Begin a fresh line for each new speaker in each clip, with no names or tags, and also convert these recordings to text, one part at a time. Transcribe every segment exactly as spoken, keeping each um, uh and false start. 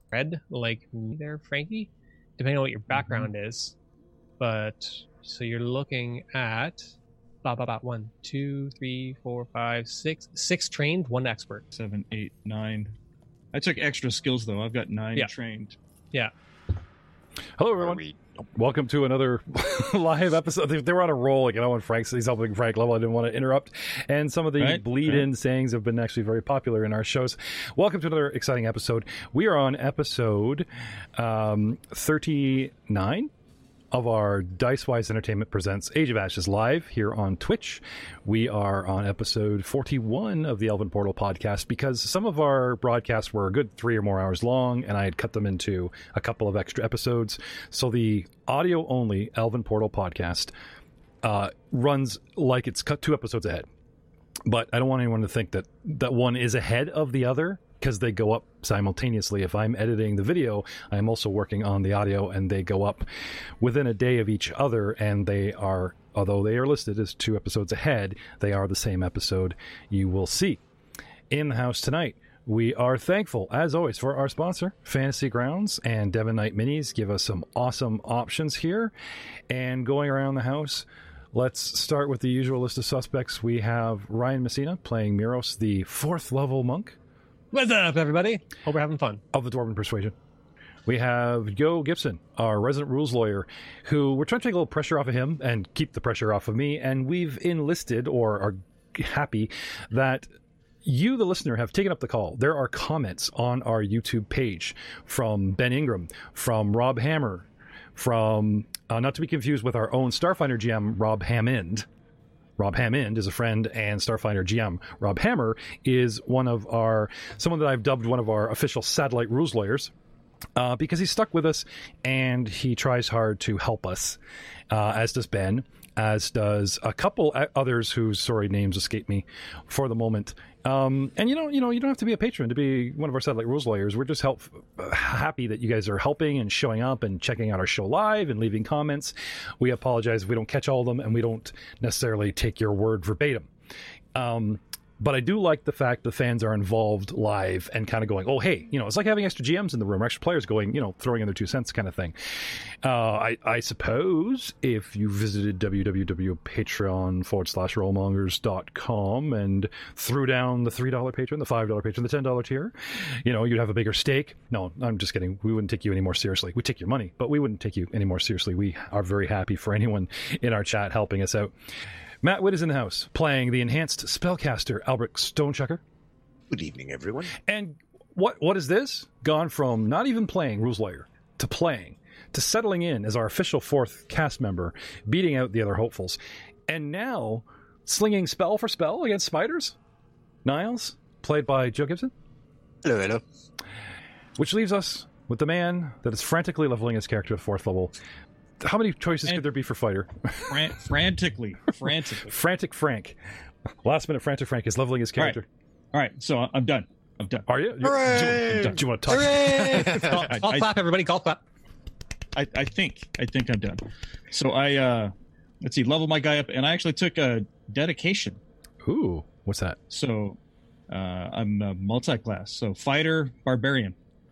red, like there, Frankie, depending on what your background mm-hmm. is. But so you're looking at blah, blah, blah, one, two, three, four, five, six, six trained, one expert.
Seven, eight, nine. I took extra skills though. I've got nine
yeah.
trained.
Yeah.
Hello, everyone. Welcome to another live episode. They, they were on a roll. Like, you know, when Frank's he's helping Frank level, I didn't want to interrupt. And some of the
right,
bleed-in
right.
sayings have been actually very popular in our shows. Welcome to another exciting episode. We are on episode um, thirty-nine of our Dicewise Entertainment Presents Age of Ashes live here on Twitch. We are on episode forty-one of the Elven Portal podcast because some of our broadcasts were a good three or more hours long, and I had cut them into a couple of extra episodes. So the audio-only Elven Portal podcast uh, runs like it's cut two episodes ahead. But I don't want anyone to think that, that one is ahead of the other, because they go up simultaneously. If I'm editing the video, I'm also working on the audio, and they go up within a day of each other, and they are, although they are listed as two episodes ahead, they are the same episode you will see. In the house tonight, we are thankful, as always, for our sponsor, Fantasy Grounds, and Devon Knight Minis give us some awesome options here. And going around the house, let's start with the usual list of suspects. We have Ryan Messina playing Miros, the fourth level monk.
What's up, everybody? Hope we're having fun.
Of the Dwarven Persuasion. We have Joe Gibson, our resident rules lawyer, who we're trying to take a little pressure off of him and keep the pressure off of me. And we've enlisted, or are happy, that you, the listener, have taken up the call. There are comments on our YouTube page from Ben Ingram, from Rob Hammer, from, uh, not to be confused with our own Starfinder G M, Rob Hammond. Rob Hammond is a friend and Starfinder G M. Rob Hammer is one of our, someone that I've dubbed one of our official satellite rules lawyers, uh, because he's stuck with us and he tries hard to help us, uh, as does Ben, as does a couple others whose sorry names escape me for the moment. Um, and you know, you know, you don't have to be a patron to be one of our satellite rules lawyers. We're just help, uh, happy that you guys are helping and showing up and checking out our show live and leaving comments. We apologize if we don't catch all of them, and we don't necessarily take your word verbatim. Um, But I do like the fact the fans are involved live and kind of going, oh, hey, you know, it's like having extra G Ms in the room, extra players going, you know, throwing in their two cents kind of thing. Uh, I, I suppose if you visited www.patreon forward slash rollmongers dot com and threw down the three dollar patron, the five dollar patron, the ten dollar tier, you know, you'd have a bigger stake. No, I'm just kidding. We wouldn't take you any more seriously. We take your money, but we wouldn't take you any more seriously. We are very happy for anyone in our chat helping us out. Matt Witt is in the house, playing the enhanced spellcaster Albrecht Stonechucker.
Good evening, everyone.
And what what is this? Gone from not even playing Rules Lawyer to playing, to settling in as our official fourth cast member, beating out the other hopefuls, and now slinging spell for spell against spiders? Niles, played by Joe Gibson.
Hello, hello.
Which leaves us with the man that is frantically leveling his character to fourth level. How many choices could there be for fighter?
Fran- frantically. Frantically.
Frantic Frank. Last minute Frantic Frank is leveling his character.
All right, All right so I'm done. I'm done.
Are you?
Hooray!
Do, do you want to talk?
Call, call
I,
clap, everybody. Call clap.
I, I think. I think I'm done. So I, uh, let's see, level my guy up, and I actually took a dedication.
Ooh, what's that?
So uh, I'm a multi-class. So fighter, barbarian.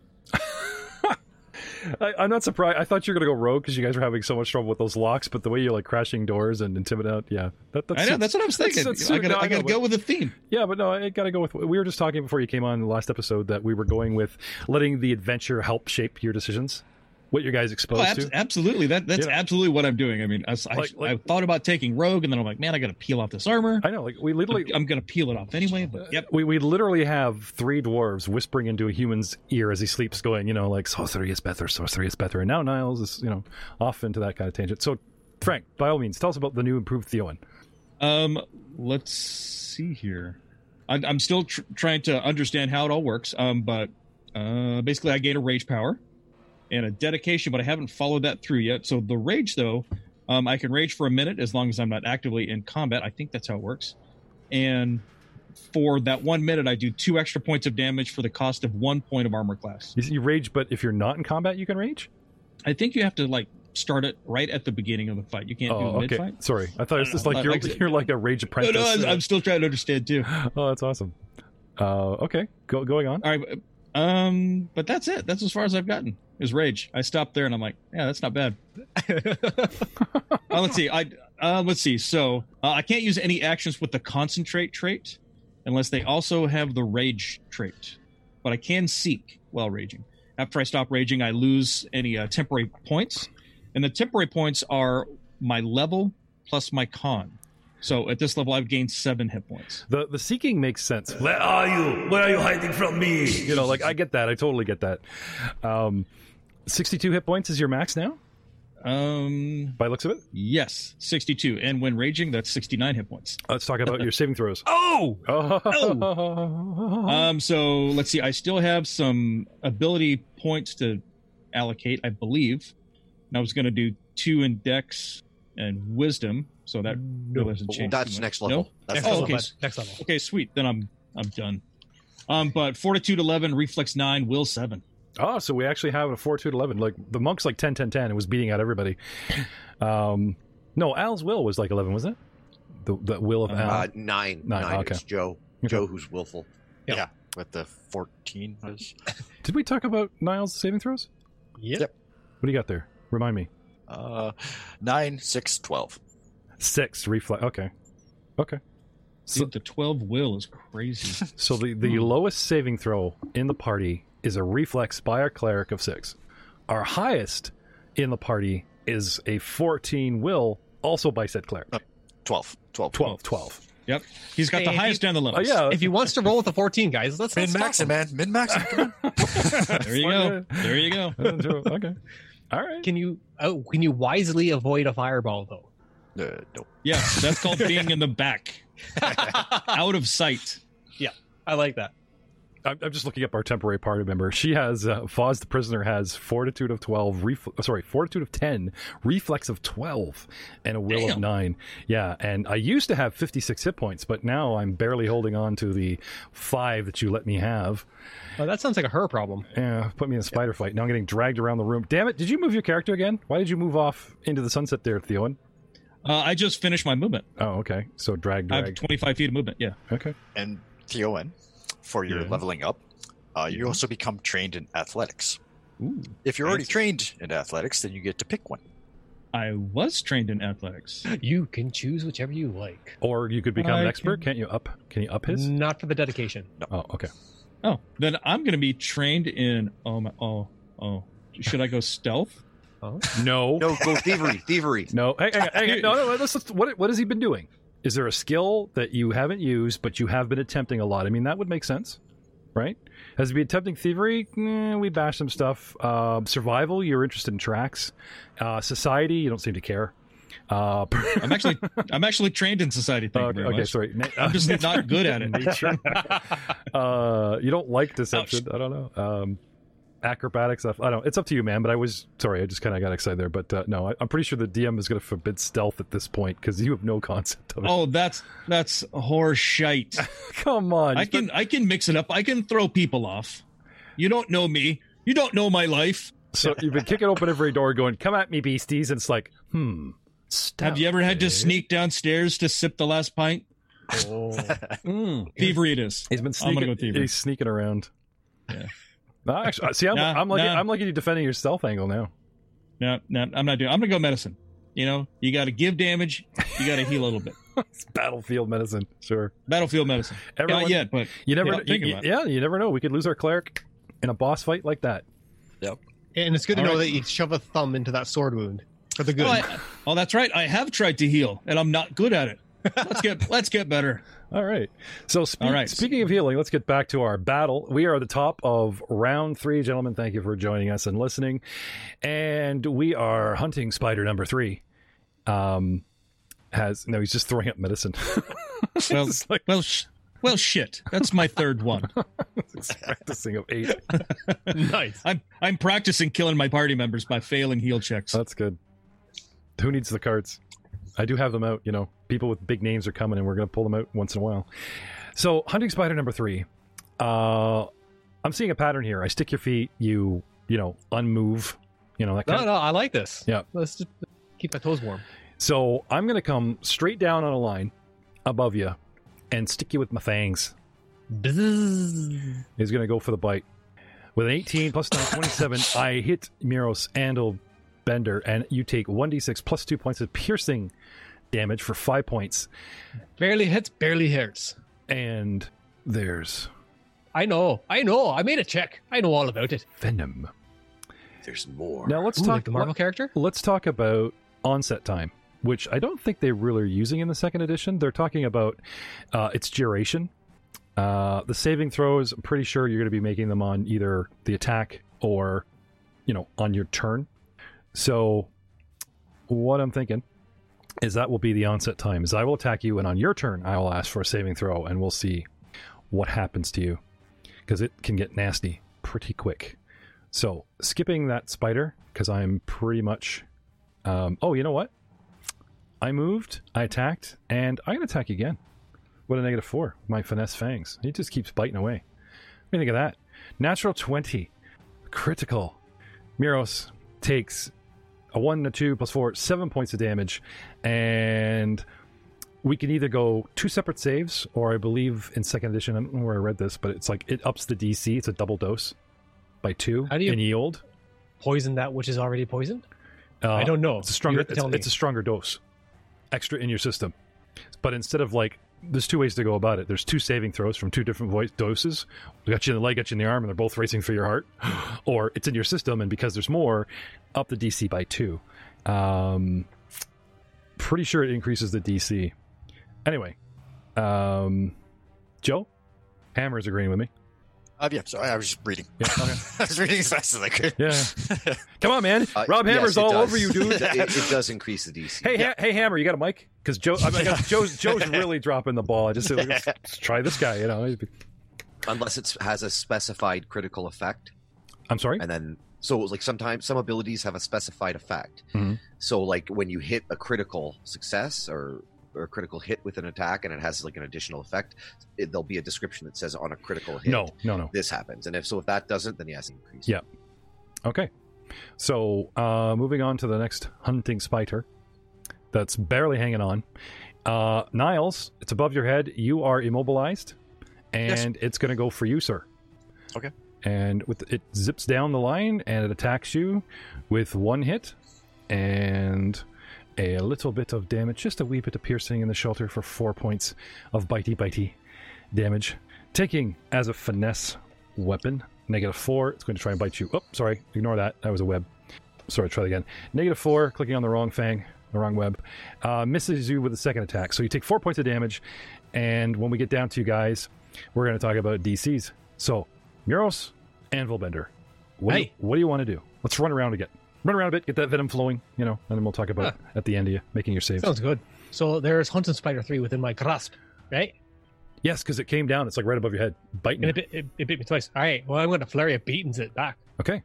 I, I'm not surprised. I thought you were going to go rogue because you guys were having so much trouble with those locks, but the way you're like crashing doors and intimidate, yeah. That, that's
I know, that's what I was thinking.
That's, that's,
I gotta,
no,
I gotta
know,
go
but,
with the theme.
Yeah, but no, I gotta go with, we were just talking before you came on the last episode that we were going with letting the adventure help shape your decisions. What your guys exposed
oh, ab-
to?
Absolutely. That That's yeah. absolutely what I'm doing. I mean, I, I,
like, like,
I thought about taking rogue, and then I'm like, man, I got to peel off this armor.
I know. Like we literally,
I'm, I'm going to peel it off anyway. But yep.
We we literally have three dwarves whispering into a human's ear as he sleeps, going, you know, like sorcery is better, sorcery is better. And now Niles is, you know, off into that kind of tangent. So, Frank, by all means, tell us about the new improved Theowen.
Um, let's see here. I, I'm still tr- trying to understand how it all works. Um, but uh, basically, I gain a rage power and a dedication, but I haven't followed that through yet. So the rage, though, um, I can rage for a minute as long as I'm not actively in combat. I think that's how it works. And for that one minute, I do two extra points of damage for the cost of one point of armor class.
You, you rage, but if you're not in combat, you can rage?
I think you have to, like, start it right at the beginning of the fight. You can't
oh,
do it
okay.
mid-fight.
Sorry. I thought it was just like,
uh,
you're,
like
you're like a rage apprentice.
No, no, I'm still trying to understand, too.
Oh, that's awesome. Uh, okay, Go, going on.
All right. Um, but that's it. That's as far as I've gotten. Is rage. I stopped there and I'm like, yeah, that's not bad. uh, let's see. I uh, let's see. So uh, I can't use any actions with the concentrate trait unless they also have the rage trait. But I can seek while raging. After I stop raging, I lose any uh, temporary points, and the temporary points are my level plus my con. So at this level, I've gained seven hit points.
The the seeking makes sense.
Where are you? Where are you hiding from me?
You know, like I get that. I totally get that. Um, sixty-two hit points is your max now,
Um,
by the looks of it.
yes, sixty-two, and when raging, that's sixty-nine hit points.
Let's talk about your saving throws.
Oh!
Oh.
Um, so let's see. I still have some ability points to allocate, I believe. And I was going to do two in Dex and Wisdom, so that really doesn't change.
That's
too much.
next level.
No?
That's
Next
Oh,
level,
okay.
bud. Next level.
Okay, sweet. Then I'm I'm done. Um, but Fortitude eleven, Reflex nine, Will seven.
Oh, so we actually have a fortitude eleven. Like the monk's like ten, ten, ten. It was beating out everybody. Um, no, Al's will was like eleven, wasn't it? The the will of Al.
Uh, nine.
Nine,
Nine.
okay.
It's Joe.
Okay.
Joe who's willful.
Yeah.
Yeah. With the fourteen was.
Did we talk about Niall's saving throws?
Yep.
Yep.
What do you got there? Remind me.
Uh, nine, six, twelve.
Six reflex. Okay. Okay. So,
Dude, the twelve Will is crazy.
so the, the lowest saving throw in the party is a reflex by our cleric of six. Our highest in the party is a fourteen will, also by said cleric.
Uh, twelve. Twelve.
twelve, twelve.
Yep, he's got
Hey,
the
if
highest
you-
down the
Oh,
levels.
yeah.
If he wants to roll with a fourteen, guys, let's
Min
let's
max
stop
it,
him.
man. Min max it. Come on.
There you go. There you go.
Okay. All right.
Can you oh, can you wisely avoid a fireball though?
Uh, no.
Yeah, that's called being in the back, out of sight.
I like that.
I'm, I'm just looking up our temporary party member. She has uh, Foz the prisoner has fortitude of twelve, ref- uh, sorry, fortitude of ten, reflex of twelve, and a will of
Damn.
nine. Yeah, and I used to have fifty-six hit points, but now I'm barely holding on to the five that you let me have.
Oh, that sounds like a her problem.
Yeah, put me in a spider fight. Now I'm getting dragged around the room. Damn it! Did you move your character again? Why did you move off into the sunset there, Theowen?
Uh, I just finished my movement.
Oh, okay. So drag,
I have
drag.
twenty-five feet of movement. Yeah.
Okay.
And Theowen, for your
Yeah.
leveling up, uh, you
Yeah.
also become trained in athletics.
Ooh,
If you're already
fancy.
trained in athletics, then you get to pick one.
I was trained in athletics.
You can choose whichever you like.
Or you could become
I
an expert.
can-
Can't you up? Can you up his?
Not for the dedication.
Oh, okay.
Oh, then I'm going to be trained in. Oh, my, oh, oh. Should I go stealth?
Oh.
No.
No, go thievery, thievery.
No, hang, hang, hang, no, no. Let's, let's, what, what has he been doing? Is there a skill that you haven't used, but you have been attempting a lot? I mean, that would make sense, right? Has he been attempting thievery? Eh, we bash some stuff. Uh, survival, you're interested in tracks. Uh, society, you don't seem to care. Uh,
I'm actually, I'm actually trained in society. Thank you
okay,
very
okay,
much.
sorry. Na-
I'm just not good at it.
Nature. uh, you don't like deception. I don't know. Um, acrobatic stuff. I don't know. It's up to you, man. But I was sorry. I just kind of got excited there. But uh, no, I, I'm pretty sure the D M is going to forbid stealth at this point because you have no concept of it.
Oh, that's that's horse shite.
Come on.
I
You've been-
can I can mix it up. I can throw people off. You don't know me. You don't know my life.
So you've been kicking open every door, going, "Come at me, beasties!" And it's like, hmm.
Have you ever had to
stealth, eh?
sneak downstairs to sip the last pint?
Oh.
Mm.
Thievery it is.
He's been
I'm
sneaking.
gonna go thievery.
He's sneaking around.
Yeah.
No, actually, see, I'm,
Nah,
I'm like,
nah.
I'm like you defending your stealth angle now.
No, no, I'm not doing. I'm gonna go medicine. You know, you got to give damage. You got to heal a little bit.
It's battlefield medicine, sure.
Battlefield medicine.
Everyone,
Not yet, but
you never,
yeah,
you-
thinking
you-
about it.
yeah, you never know. We could lose our cleric in a boss fight like that.
And it's good to
All
know
right.
that you shove a thumb into that sword wound for the good.
Oh, I, oh, that's right. I have tried to heal, and I'm not good at it. Let's get let's get better.
All right. So spe-
All right.
speaking of healing, let's get back to our battle. We are at the top of round three, gentlemen. Thank you for joining us and listening. And we are hunting spider number three. Um, has no, he's just throwing up medicine.
Well,
It's like
well, sh- well, shit. That's my third one.
he's practicing of eight.
Nice.
I'm I'm practicing killing my party members by failing heal checks.
That's good. Who needs the cards? I do have them out. You know, people with big names are coming, and we're going to pull them out once in a while. So, hunting spider number three. Uh, I'm seeing a pattern here. I stick your feet. You, you know, unmove. You know that kind
No,
of.
no, I like this.
Yeah.
Let's just keep my toes warm.
So I'm going to come straight down on a line above you and stick you with my fangs.
Bzzz.
He's going to go for the bite. With an eighteen plus nine, twenty-seven, I hit Miros and Bender, and you take one d six plus two points of piercing damage for five points.
Barely hits, barely hurts.
And there's
I know, I know. I made a check. I know all about it.
Venom.
There's more.
Now let's
Ooh,
talk
like the Marvel character.
Let's talk about onset time, which I don't think they really are using in the second edition. They're talking about uh, its duration. Uh, the saving throws, I'm pretty sure you're going to be making them on either the attack or, you know, on your turn. So what I'm thinking is that will be the onset time. Is I will attack you, and on your turn, I will ask for a saving throw, and we'll see what happens to you, because it can get nasty pretty quick. So skipping that spider, because I'm pretty much... Um, oh, you know what? I moved, I attacked, and I can attack again. What a negative four. My finesse fangs. He just keeps biting away. What do you think of that? Natural twenty. Critical. Miros takes a one, a two, plus four, seven points of damage. And we can either go two separate saves, or I believe in second edition, I don't know where I read this, but it's like it ups the D C. It's a double dose by two
How do you-
in yield.
Poison that which is already poisoned?
Uh,
I don't know.
It's a stronger.
You have to
It's,
tell me.
it's a stronger dose, extra in your system. But instead of like, there's two ways to go about it. There's two saving throws from two different voice doses. We got you in the leg, got you in the arm, and they're both racing for your heart. Or it's in your system, and because there's more, up the D C by two. Um, pretty sure it increases the D C. Anyway, um, Joe, Hammer's agreeing with me.
Uh, yeah, sorry, I was just reading.
Yeah, okay.
I was reading as fast as I could.
Yeah. Come on, man.
Uh,
Rob
yes,
Hammer's
it
all
does.
over you, dude.
it, it does increase the D C.
Hey, ha- hey, Hammer, you got a mic? Because Joe, I mean, Joe's, Joe's really dropping the ball. I just said, let's, let's try this guy. You know,
Unless it has a specified critical effect,
I'm sorry.
and then so like sometimes some abilities have a specified effect.
Mhm.
So like when you hit a critical success or or a critical hit with an attack, and it has like an additional effect, it, there'll be a description that says on a critical hit,
No, no, no.
this happens. And if so, if that doesn't, then yes, increase.
Yeah. Okay. So, uh, moving on to the next hunting spider that's barely hanging on. Uh, Niles, it's above your head. You are immobilized, and it's going to go for you, sir.
Okay.
And with it zips down the line, and it attacks you with one hit and a little bit of damage, just a wee bit of piercing in the shoulder for four points of bitey bitey damage. Taking as a finesse weapon, negative four. It's going to try and bite you. Oh, sorry. Ignore that. That was a web. Sorry, try that again. Negative four, clicking on the wrong fang, the wrong web. Uh, misses you with the second attack. So you take four points of damage. And when we get down to you guys, we're going to talk about D Cs. So, Miros, Anvil Bender. What, do you,
Hey.
what do you want to do? Let's run around again. Run around a bit, get that venom flowing, you know, and then we'll talk about
Huh.
it at the end of you making your saves.
Sounds good. So there's Hunting Spider three within my grasp, right?
Yes, because it came down. It's like right above your head, biting
And
you.
it, bit, it, it bit me twice. All right. Well, I'm going to flurry of beatings it back.
Okay.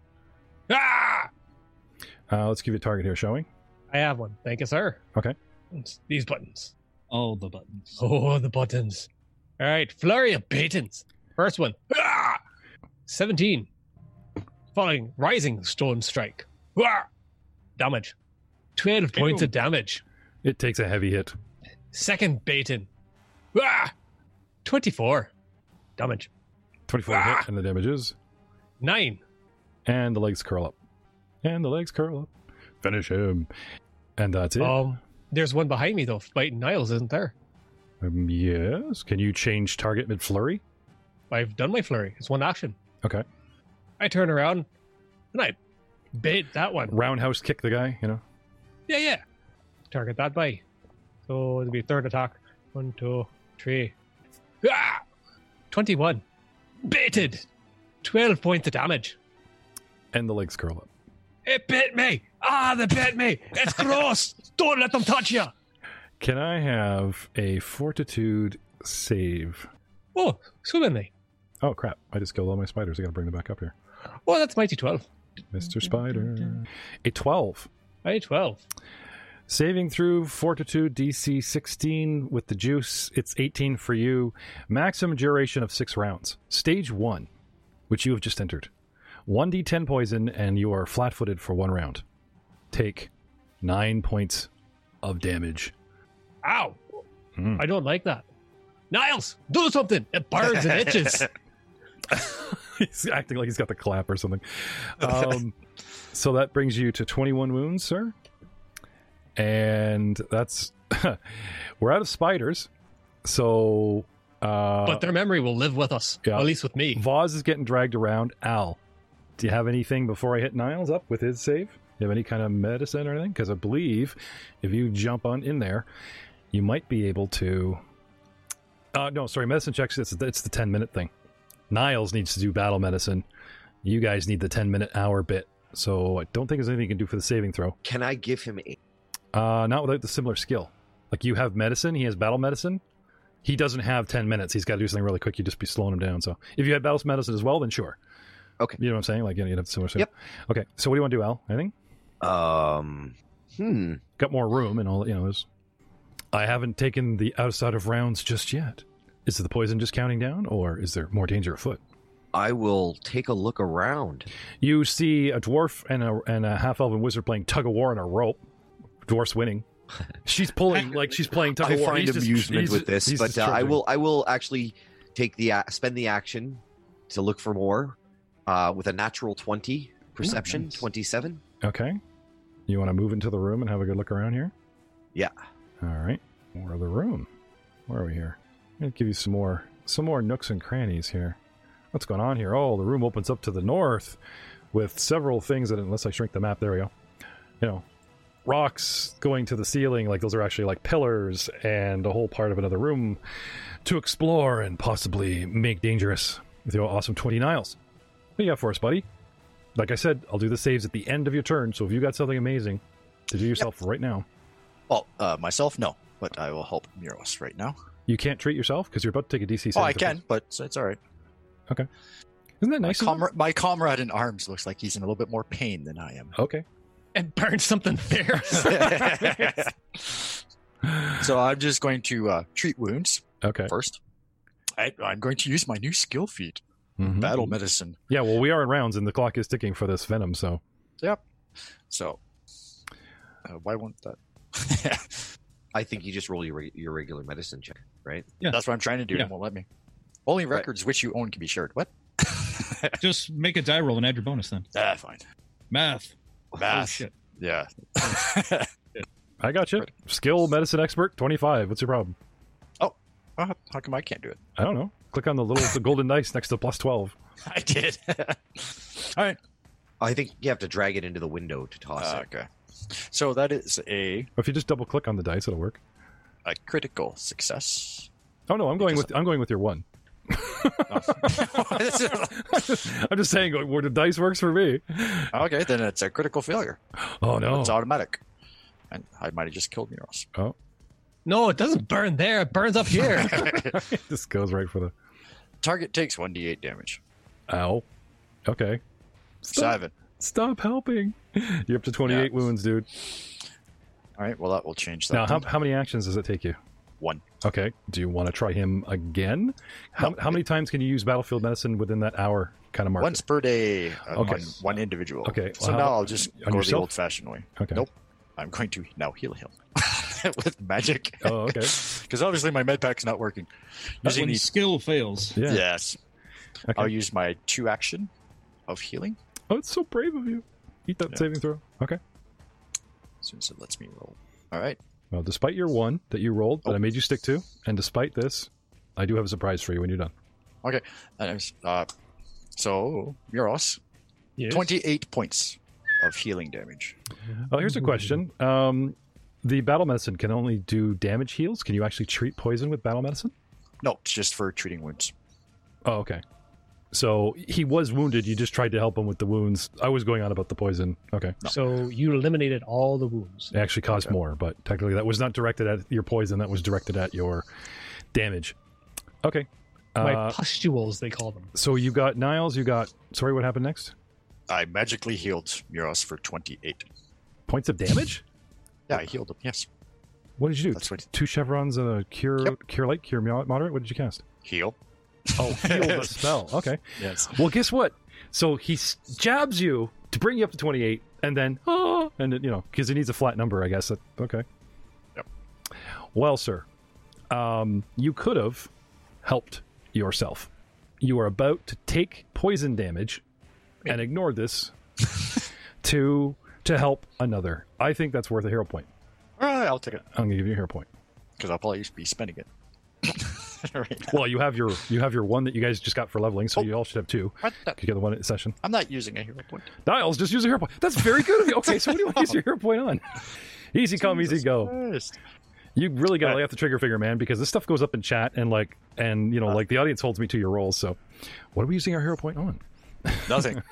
Ah!
Uh, let's give you a target here, shall we?
I have one. Thank you, sir.
Okay.
It's these buttons.
All the buttons.
Oh, the buttons. All right. Flurry of beatings. First one. Ah! seventeen. Following Rising Stone Strike. Ah! Damage. twelve points
Ew.
of damage.
It takes a heavy hit.
Second baiting. Ah! twenty-four. Damage.
twenty-four
Ah!
hit, and the damage is.
nine.
And the legs curl up. And the legs curl up. Finish him. And that's it.
Um, there's one behind me, though, fighting Niles, isn't there?
Um, yes. Can you change target mid flurry?
I've done my flurry. It's one action.
Okay.
I turn around and I bait that one.
Roundhouse kick the guy, you know?
Yeah, yeah. Target that by. So it'll be third attack. One, two, three. Ah! twenty-one. Baited. twelve points of damage.
And the legs curl up.
It bit me. Ah, they bit me. It's gross. Don't let them touch you.
Can I have a fortitude save?
Oh, swimmingly.
Oh, crap. I just killed all my spiders. I gotta bring them back up here.
Oh, that's mighty twelve.
Mister Spider. A twelve.
Mighty twelve.
Saving through Fortitude D C sixteen with the juice. It's eighteen for you. Maximum duration of six rounds. Stage one, which you have just entered. one d ten poison, and you are flat-footed for one round. Take nine points of damage.
Ow.
Hmm.
I don't like that. Niles, do something. It burns and itches.
He's acting like he's got the clap or something. Um, so that brings you to twenty-one wounds, sir. And that's... we're out of spiders. So... Uh,
but their memory will live with us,
yeah.
at least with me.
Voz is getting dragged around. Al, do you have anything before I hit Niles up with his save? Do you have any kind of medicine or anything? Because I believe if you jump on in there, you might be able to... Uh, no, sorry, medicine checks, it's, it's the ten-minute thing. Niles needs to do battle medicine. You guys need the ten-minute hour bit. So I don't think there's anything you can do for the saving throw.
Can I give him a...
Uh, not without the similar skill. Like, you have medicine, he has battle medicine. He doesn't have ten minutes. He's got to do something really quick. You'd just be slowing him down. So if you had battle medicine as well, then sure.
Okay.
You know what I'm saying? Like, you know, you'd have similar skill.
Yep.
Okay, so what do you want to do, Al? Anything?
Um, hmm.
Got more room and all, you know, there's... I haven't taken the outside of rounds just yet. Is the poison just counting down, or is there more danger afoot?
I will take a look around.
You see a dwarf and a and a half-elven wizard playing tug-of-war on a rope. Dwarf's winning. She's pulling like she's playing
I
tug-of-war.
find
He's just-
amusement
he's-
with this,
he's
but
just
uh, I
charging.
will. I will actually take the uh, spend the action to look for more uh, with a natural twenty perception,
nice.
twenty-seven.
Okay. You want to move into the room and have a good look around here?
Yeah.
All right. More of the room. Where are we here? I'm going to give you some more some more nooks and crannies here. What's going on here? Oh, the room opens up to the north with several things that, unless I shrink the map, there we go. You know, rocks going to the ceiling, like those are actually like pillars, and a whole part of another room to explore and possibly make dangerous with your awesome twenty Niles. What do you got for us, buddy? Like I said, I'll do the saves at the end of your turn, so if you got something amazing to do yourself yep. right now.
Well, uh, myself, no, but I will help Muros right now.
You can't treat yourself because you're about to take a D C save.
Oh, I can, but it's, it's all right.
Okay. Isn't that nice?
My, comra- my comrade in arms looks like he's in a little bit more pain than I am.
Okay.
And burn something fierce.
So I'm just going to uh, treat wounds
okay.
first. I, I'm going to use my new skill feat,
mm-hmm.
battle medicine.
Yeah, well, we are in rounds, and the clock is ticking for this venom, so...
Yep. So, uh, why won't that...
I think you just roll your your regular medicine check, right?
Yeah, that's what I'm trying to do.
Yeah.
It won't let me. Only records right. which you own can be shared. What?
Just make a die roll and add your bonus then.
Ah, fine.
Math.
Math.
Oh, shit.
Yeah.
I got you. Skill medicine expert twenty-five. What's your problem?
Oh, uh, how come I can't do it?
I don't know. Click on the little the golden dice next to plus twelve.
I did. All right.
I think you have to drag it into the window to toss
Uh,
it.
okay. So that is a,
Or if you just double click on the dice, it'll work.
a critical success.
Oh no, I'm going
Because-
with I'm going with your one.
Oh.
I'm just saying where the dice works for me.
Okay, then it's a critical failure.
Oh no.
It's automatic. And I might have just killed Muros.
Oh.
No, it doesn't burn there. It burns up here.
It just goes right for the
Target takes one d eight damage.
ow. Okay. Stop,
Seven.
stop helping. You're up to twenty-eight
Yeah.
wounds, dude.
All right, well, that will change that.
Now, how,
then.
how many actions does it take you?
One.
Okay. Do you want to try him again? How,
No.
how many times can you use battlefield medicine within that hour kind of mark?
Once per day uh,
Okay.
on one individual.
Okay,
So
well,
now
how-
I'll just
on
go
yourself?
the old-fashioned way.
Okay.
Nope. I'm going to now heal him with magic.
Oh, okay.
Because obviously my med pack's not working.
That's
Using
when
the
skill fails.
Yeah.
yes,
Okay.
I'll use my two action of healing
Oh, it's so brave of you. Eat that
Yeah.
saving throw. Okay.
as soon as it lets me roll. All right.
Well, despite your one that you rolled, that
Oh.
I made you stick to, and despite this, I do have a surprise for you when you're done.
Okay. And I was, uh, so Muros,
Yes.
twenty-eight points of healing damage.
Oh, here's a question. Um, the battle medicine can only do damage heals. Can you actually treat poison with battle medicine?
No, it's just for treating wounds.
Oh, okay. So he was wounded. You just tried to help him with the wounds. I was going on about the poison. Okay.
So you eliminated all the wounds.
It actually caused
Okay.
more, but technically that was not directed at your poison. That was directed at your damage. Okay.
My
Uh,
pustules, they call them.
so you got Niles. You got. Sorry, what happened next?
I magically healed Muros for twenty-eight.
Points of damage?
Yeah, I healed him. Yes.
What did you do?
That's what
Two chevrons and a cure,
Yep.
cure light, cure mo- moderate. What did you cast?
heal.
Oh, heal the spell. Okay.
Yes.
Well, guess what? So he s- jabs you to bring you up to twenty-eight, and then oh, and then, you know, because he needs a flat number, I guess. That- Okay.
Yep.
Well, sir, um, you could have helped yourself. you are about to take poison damage and ignore this to to help another. I think that's worth a hero point.
All right, I'll take it
I'm gonna give you a hero point.
because I'll probably be spending it. right now.
Well, you have your you have your one that you guys just got for leveling, so
Oh.
you all should have two.
What the-
You get the one at session.
I'm not using a hero point.
Niles, just use a hero point. That's very good of you. Okay, so what do you want to use your hero point on? Easy come, easy
Jesus
go.
Christ.
You really got to
Right.
lay off the trigger finger, man, because this stuff goes up in chat and like, and you know,
Uh.
like the audience holds me to your rolls. So, what are we using our hero point on?
Nothing.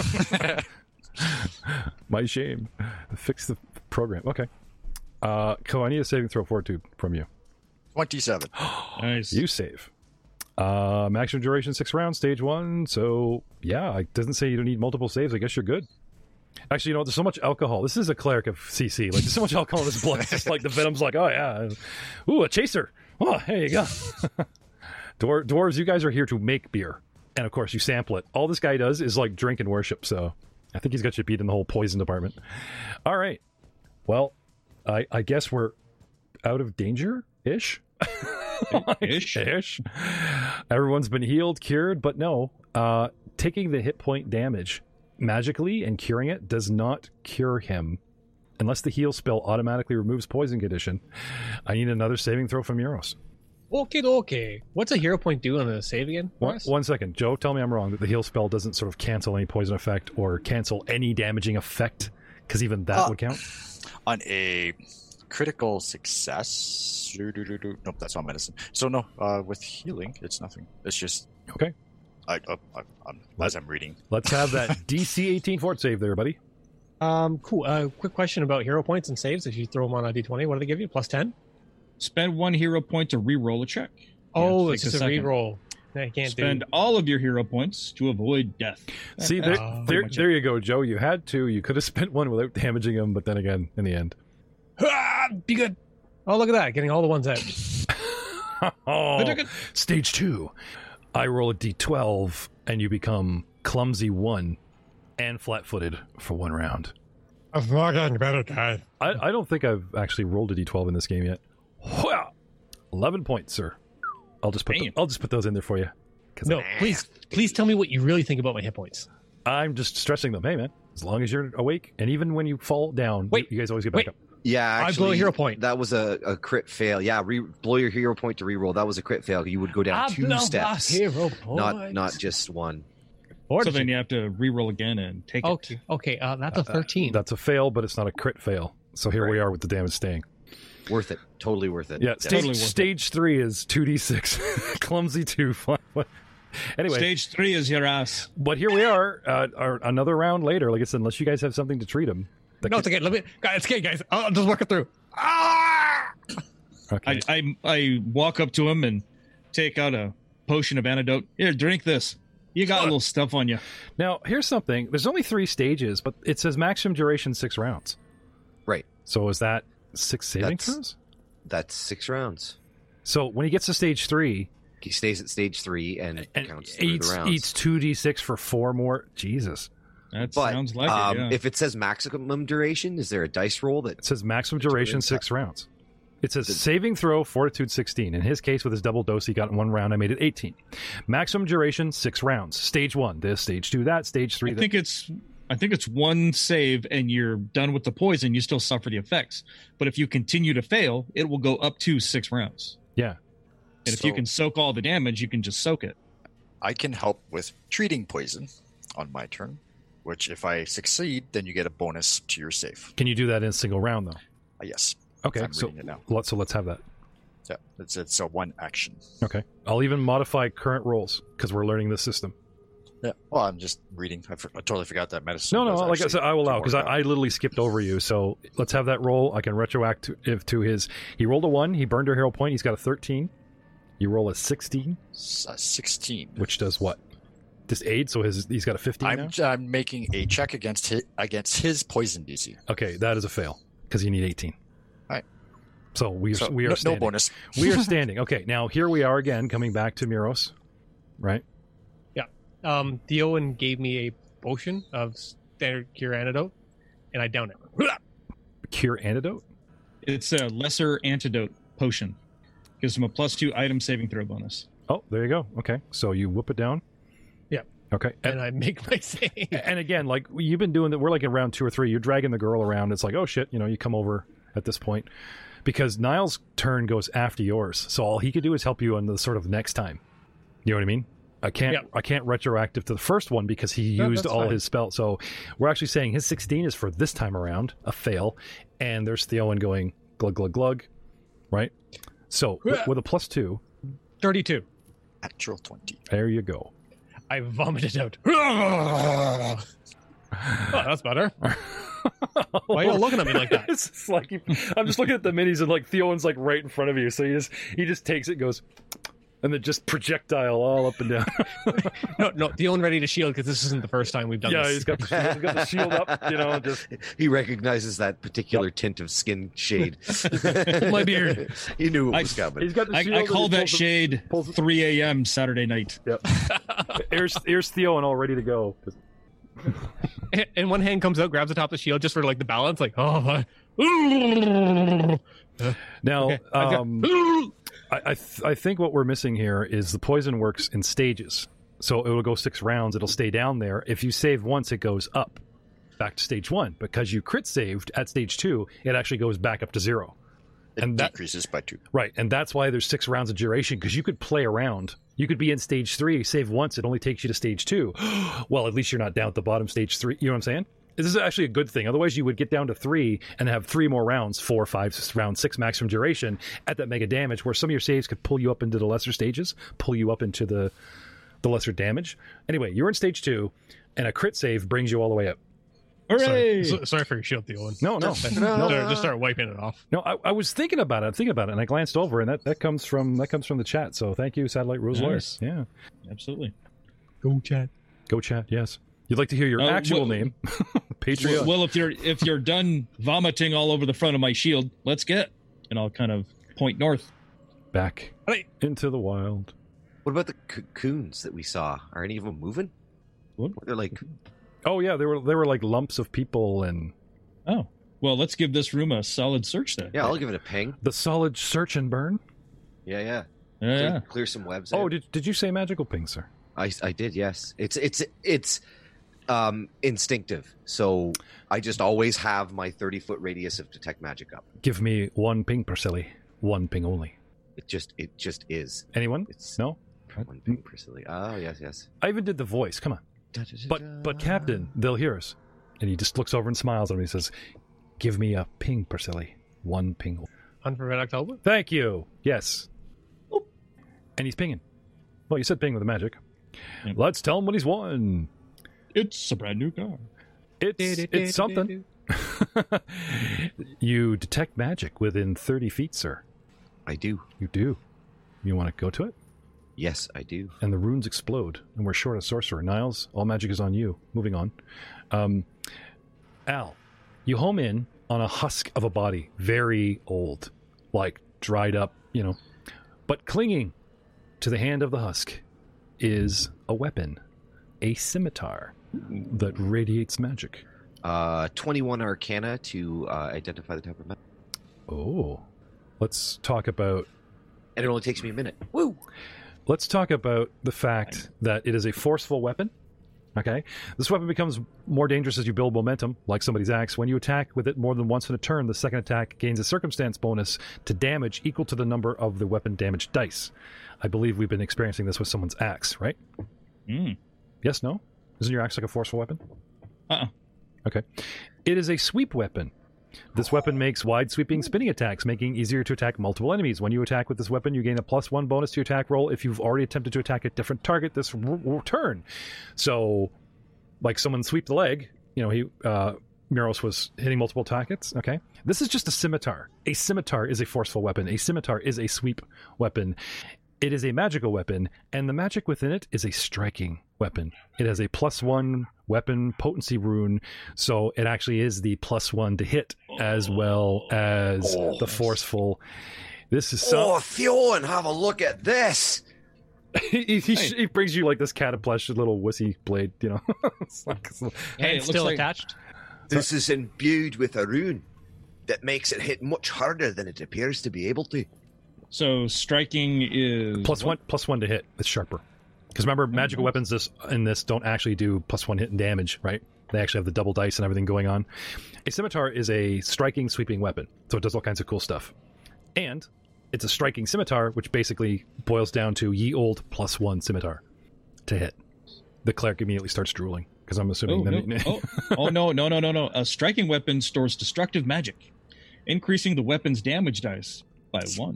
My shame. Fix the program. Okay. Uh, Co, I need a saving throw fortitude from you.
twenty-seven.
Nice.
You save. Uh, maximum duration six rounds, stage one. So yeah, it doesn't say you don't need multiple saves. I guess you're good. Actually, you know, there's so much alcohol. This is a cleric of C C. Like, there's so much alcohol in this blood. It's just like the venom's like, oh yeah, ooh, a chaser. Oh, there you go. Dwar- dwarves, you guys are here to make beer, and of course, you sample it. All this guy does is like drink and worship. So, I think he's got you beat in the whole poison department. All right. Well, I I guess we're out of danger ish.
Ish.
Ish. Everyone's been healed, cured, but no. Uh, taking the hit point damage magically and curing it does not cure him unless the heal spell automatically removes poison condition. I need another saving throw from Euros.
Okay, okay. What's a hero point do on the save again? for
One,
us?
one second. Joe, tell me I'm wrong that the heal spell doesn't sort of cancel any poison effect or cancel any damaging effect, because even that
Uh,
would count.
On a critical success. doo, doo, doo, doo. Nope, that's not medicine. So no, uh, with healing, it's nothing. It's just
Okay.
I, I, I, I'm, as I'm reading.
Let's have that D C eighteen fort save there, buddy.
Um, cool. Uh, quick question about hero points and saves. If you throw them on a d twenty, what do they give you? Plus ten?
Spend one hero point to re-roll a check.
Oh,
Yeah,
it's
take
just a
second.
reroll. I can't
Spend
do.
all of your hero points to avoid death.
See,
That's
there,
Uh,
there,
much it.
there you go, Joe. You had to. You could have spent one without damaging him, but then again, in the end.
Ah, be good. Oh, look at that. Getting all the ones out.
Oh,
I took it.
stage two. I roll a d twelve, and you become clumsy one and flat-footed for one round.
I'm not getting better, guys.
I, I don't think I've actually rolled a d twelve in this game yet. Hwah! Eleven points, sir. I'll just put
Damn.
them, I'll just put those in there for you. 'Cause
No, please, please tell me what you really think about my hit points.
I'm just stressing them. Hey, man, as long as you're awake, and even when you fall down,
Wait,
you guys always get back
wait.
up.
Yeah,
I
actually,
blow a hero point.
That was a, a crit fail. Yeah, re- blow your hero point to reroll. That was a crit fail. You would go down two steps,
Hero
not
points.
not just one.
Or
So
did
then
you-
you have to re-roll again and take
Okay,
it.
okay. Uh, that's a thirteen.
That's a fail, but it's not a crit fail. So here we are with the damage staying.
Worth it. Totally worth it.
Yeah, stage,
Totally worth it.
stage three is two d six. Clumsy two. Anyway,
Stage three is your ass.
but here we are, uh, our, another round later. Like I said, unless you guys have something to treat him. that
no,
could-
it's okay. Let me. Guys, it's okay, guys. I'll just work it through. Ah!
okay.
I, I I walk up to him and take out a potion of antidote. Here, drink this. You got a little stuff on you.
Now, here's something. There's only three stages, but it says maximum duration six rounds.
Right.
So is that six saving
That's-
throws?
That's six rounds.
So when he gets to stage three
He stays at stage three and,
and
counts through
eats
the rounds.
eats two d six for four more, Jesus.
That
but
sounds like
um,
it. Yeah.
if it says maximum duration, is there a dice roll that?
It says maximum duration
Duration.
six rounds. It says
The-
saving throw fortitude sixteen. In his case, with his double dose, he got in one round. I made it eighteen. Maximum duration six rounds. Stage one, this. Stage two, that. Stage three,
I
that.
think it's I think it's one save and you're done with the poison. You still suffer the effects, but if you continue to fail, it will go up to six rounds.
Yeah.
And if you
So-
can soak all the damage, you can just soak it.
I can help with treating poison on my turn, which if I succeed, then you get a bonus to your save.
Can you do that in a single round, though?
Uh, yes.
Okay,
I'm
so
reading it now.
let's so let's have that.
Yeah, it's it's a one action.
Okay, I'll even modify current rolls because we're learning this system.
Yeah. Well, I'm just reading. I, for, I totally forgot that medicine.
No, no,
does
like I
actually
said, I will
do
allow
more
because I, I
damage.
literally skipped over you. So let's have that roll. I can retroact to, if to his. He rolled a one. He burned a hero point. He's got a thirteen. You roll a sixteen,
S- uh, sixteen.
which does what? This aid. So his he's got a fifteen
I'm
now.
I'm making a check against his, against his poison D C.
Okay, that is a fail because you need eighteen.
Right.
So we are
So
we are
no, no
standing.
bonus.
We are standing. Okay, now here we are again, coming back to Muros, right?
Um, Theowen gave me a potion of standard cure antidote, and I downed it.
Cure antidote.
It's a lesser antidote potion. Gives him a plus two item saving throw bonus.
Oh, there you go. Okay, so you whoop it down.
Yeah.
Okay.
And I make my save.
And again, like you've been doing that, we're like in round two or three. You're dragging the girl around. It's like, oh shit, you know, you come over at this point because Niall's turn goes after yours. So all he could do is help you on the sort of next time. You know what I mean? I can't.
Yep.
I can't retroactive to the first one because he
No,
used
that's
all
fine.
his spells. So we're actually saying his sixteen is for this time around, a fail, and there's Theowen going glug glug glug, right? So with, with a plus two,
thirty-two.
Actual twenty.
there you go.
I vomited out. Oh, that's better. Why are you looking at me like that?
It's just like you- I'm just looking at the minis and like Theowen's like right in front of you, so he just he just takes it, goes, and then just projectile all up and down.
No, no, Theon ready to shield because this isn't the first time we've done
yeah,
this.
he's got the shield, he's got the shield up, you know, just
He recognizes that particular tint of skin shade.
My beard.
He knew it
I-
was coming.
he's got the
I,
shield.
I
and
call
he
that
pulls the-
shade
pulls the-
three a.m. Saturday night.
Yep. here's here's Theowen all ready to go.
And one hand comes out, grabs the top of the shield just for like the balance, like, oh, my.
Now,
Okay, I've got-
um, I I, th- I think what we're missing here is the poison works in stages. So it will go six rounds. It'll stay down there. If you save once, it goes up back to stage one. Because you crit saved at stage two, it actually goes back up to zero.
It
And that-
decreases by two.
Right, and that's why there's six rounds of duration, because you could play around. You could be in stage three, save once, it only takes you to stage two. Well, at least you're not down at the bottom stage three. You know what I'm saying? This is actually a good thing. Otherwise, you would get down to three and have three more rounds, four, five, round six maximum duration at that mega damage, where some of your saves could pull you up into the lesser stages, pull you up into the the lesser damage. Anyway, you're in stage two, and a crit save brings you all the way up.
Hooray!
Sorry, so, sorry for your shield, Theon.
No, no.
Just, start, just start wiping it off.
No, I, I was thinking about it. I'm thinking about it, and I glanced over, and that, that comes from that comes from the chat. So thank you, Satellite Rules
Nice.
Lawyers. Yeah,
Absolutely.
Go, Chad.
go chat. Yes, you'd like to hear your
Uh,
actual
well-
name, Patreon.
Well, well, if you're if you're done vomiting all over the front of my shield, let's get. And I'll kind of point north.
Back
Hey.
into the wild.
What about the cocoons that we saw? Are any of them moving?
What?
They're like,
Oh yeah, there were there were like lumps of people and
Oh, well, let's give this room a solid search then.
yeah, I'll give it a ping.
the solid search and burn.
Yeah, yeah.
Yeah,
Clear,
yeah.
clear some webs.
Oh,
out.
did did you say magical ping, sir?
I, I did, yes. It's it's it's um instinctive. So I just always have my thirty foot radius of detect magic up.
Give me one ping per silly, one ping only.
It just it just is.
Anyone?
It's
No.
one ping per silly. Oh yes, yes.
I even did the voice. Come on. But but Captain, they'll hear us. And he just looks over and smiles at me and says, "Give me a ping per silly, one ping." only."
Hunt for Red October?
Thank you. Yes. Oop. And he's pinging. Well, you said ping with the magic.
Yep.
Let's tell him what he's won.
It's a brand new car.
It's it's something. You detect magic within thirty feet, sir.
I do.
You do. You want to go to it?
Yes, I do.
And the runes explode, and we're short a sorcerer. Niles, all magic is on you. Moving on. Um, Al, you home in on a husk of a body, very old, like dried up, you know. But clinging to the hand of the husk is a weapon, a scimitar that radiates magic.
Uh, twenty-one Arcana to uh, identify the type of magic.
Oh. Let's talk about
And it only takes me a minute. Woo!
Let's talk about the fact that it is a forceful weapon. Okay? This weapon becomes more dangerous as you build momentum, like somebody's axe. When you attack with it more than once in a turn, the second attack gains a circumstance bonus to damage equal to the number of the weapon damage dice. I believe we've been experiencing this with someone's axe, right?
Mm.
Yes, no? Isn't your axe like a forceful weapon?
Uh-uh.
Okay. It is a sweep weapon. This weapon makes wide-sweeping spinning attacks, making it easier to attack multiple enemies. When you attack with this weapon, you gain a plus one bonus to your attack roll if you've already attempted to attack a different target this r- r- turn. So, like someone sweep the leg, you know, he uh, Miros was hitting multiple targets. Okay, this is just a scimitar. A scimitar is a forceful weapon. A scimitar is a sweep weapon. It is a magical weapon, and the magic within it is a striking weapon. It has a plus one weapon potency rune, so it actually is the plus one to hit as well as
Oh.
the forceful. This is so.
Oh, Theon, have a look at this.
he, he, he brings you like this cataplesh little wussy blade, you know. It's like, it's like-
Hey,
And
it looks
still
like-
attached?
This is imbued with a rune that makes it hit much harder than it appears to be able to.
So striking is
Plus one, plus one to hit. It's sharper. Because remember, magical weapons this in this don't actually do plus one hit and damage, right? They actually have the double dice and everything going on. A scimitar is a striking, sweeping weapon, so it does all kinds of cool stuff. And it's a striking scimitar, which basically boils down to ye old plus one scimitar to hit. The cleric immediately starts drooling, because I'm assuming...
Oh,
then
no. oh, oh, no, no, no, no, no. A striking weapon stores destructive magic, increasing the weapon's damage dice by one.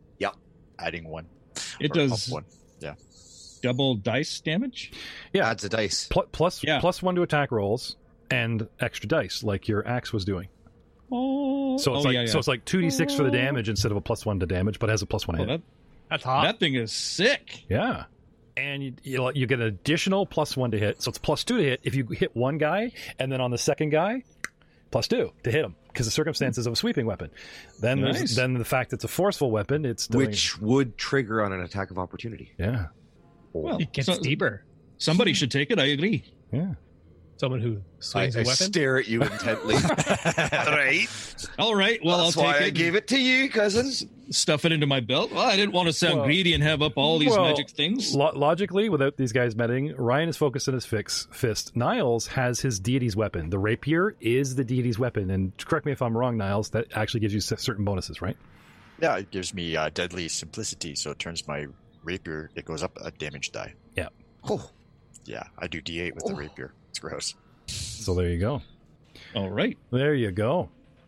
Adding one.
It
Or
does
up one. Yeah.
double dice damage?
Yeah.
Adds a dice.
Pl- plus,
Yeah.
plus one to attack rolls and extra dice, like your axe was doing.
Oh,
So it's
oh,
like
yeah, yeah.
so it's like two d six for the damage instead of a plus one to damage, but it has a plus one
Oh,
hit.
that,
That's hot.
that thing is sick.
Yeah. And you, you you get an additional plus one to hit, so it's plus two to hit if you hit one guy, and then on the second guy, plus two to hit him because the circumstances of a sweeping weapon. Then
Nice.
there's then the fact it's a forceful weapon. It's doing,
Which would trigger on an attack of opportunity.
yeah
Well,
It gets
so-
deeper.
somebody should take it. I agree.
yeah.
Someone who
I,
swings
I
a weapon.
stare at you intently. Right.
All right. Well,
That's
I'll
why
take
I
it.
gave it to you, cousin.
Stuff it into my belt. Well, I didn't want to sound
Well-
greedy and have up all these
Well,
magic things.
Lo- logically, without these guys meddling, Ryan is focused on his fix, fist. Niles has his deity's weapon. The rapier is the deity's weapon. And correct me if I'm wrong, Niles, that actually gives you c- certain bonuses, right?
Yeah, it gives me uh, deadly simplicity, so it turns my rapier, it goes up a damage die.
Oh,
Yeah, I do D eight with the rapier. It's gross.
So there you go.
All right.
There you go.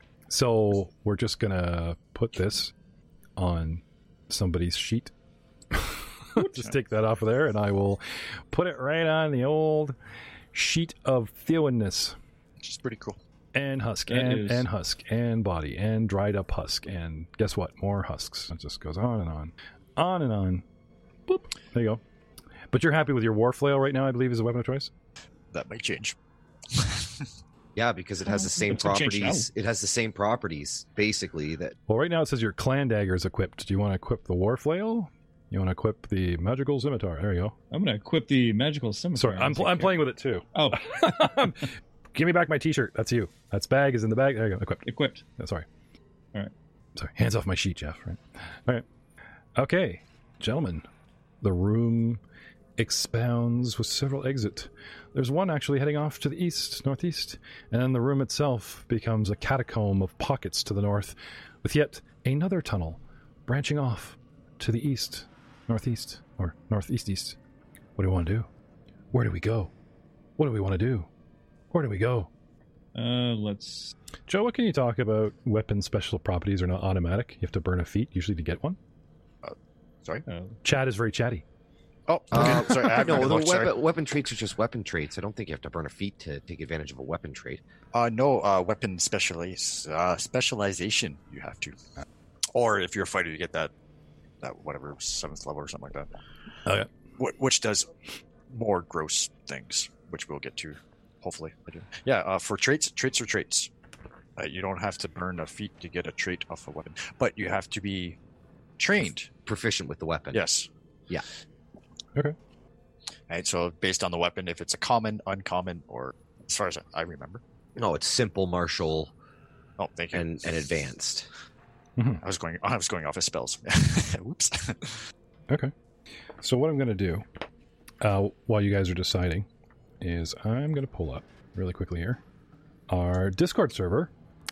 So we're just going to put this on somebody's sheet. Just take that off of there, and I will put it right on the old sheet of Theowanness.
Which is pretty cool.
And husk,
That
and,
is-
and husk, and body, and dried up husk. And guess what? More husks. It just goes on and on. On and on. Boop. There you go. But you're happy with your war flail right now, I believe, is a weapon of choice?
That might change.
yeah, because it has the same
It's a change
properties. It has the same properties, basically. That
Well, right now it says your clan dagger is equipped. Do you want to equip the war flail? You want to equip the magical scimitar? There you go.
I'm going to equip the magical scimitar.
Sorry, I'm, pl- I'm playing with it too.
Oh,
Give me back my t-shirt. That's you. That's bag is in the bag. There you go. Equipped.
equipped.
Oh, sorry.
All right.
Sorry. Hands off my sheet, Jeff. Right. All right. Okay, gentlemen. The room expounds with several exits. There's one actually heading off to the east, northeast, and then the room itself becomes a catacomb of pockets to the north, with yet another tunnel branching off to the east, northeast, or northeast east. What do we want to do? Where do we go? What do we want to do? Where do we go?
Uh, let's.
Joe, what can you talk about? Weapon special properties are not automatic. You have to burn a feat usually to get one.
Sorry?
Uh,
Chat is very chatty.
Oh,
Uh,
okay. Sorry, I have
no,
my
the
notes, sorry.
weapon, weapon traits are just weapon traits. I don't think you have to burn a feat to take advantage of a weapon trait.
Uh, no, uh, weapon specialize, uh, specialization you have to. Or if you're a fighter, you get that, that whatever, seventh level or something like that.
Oh, yeah.
Wh- Which does more gross things, which we'll get to, hopefully. Yeah, uh, for traits, traits are traits. Uh, you don't have to burn a feat to get a trait off a weapon, but you have to be trained.
Proficient with the weapon.
Yes.
Yeah.
Okay.
Right, so based on the weapon, if it's a common, uncommon, or as far as I remember.
No, it's simple, martial,
Oh, thank you.
and, and advanced.
I was going. I was going off his spells. Whoops.
Okay. So what I'm going to do, uh, while you guys are deciding, is I'm going to pull up really quickly here our Discord server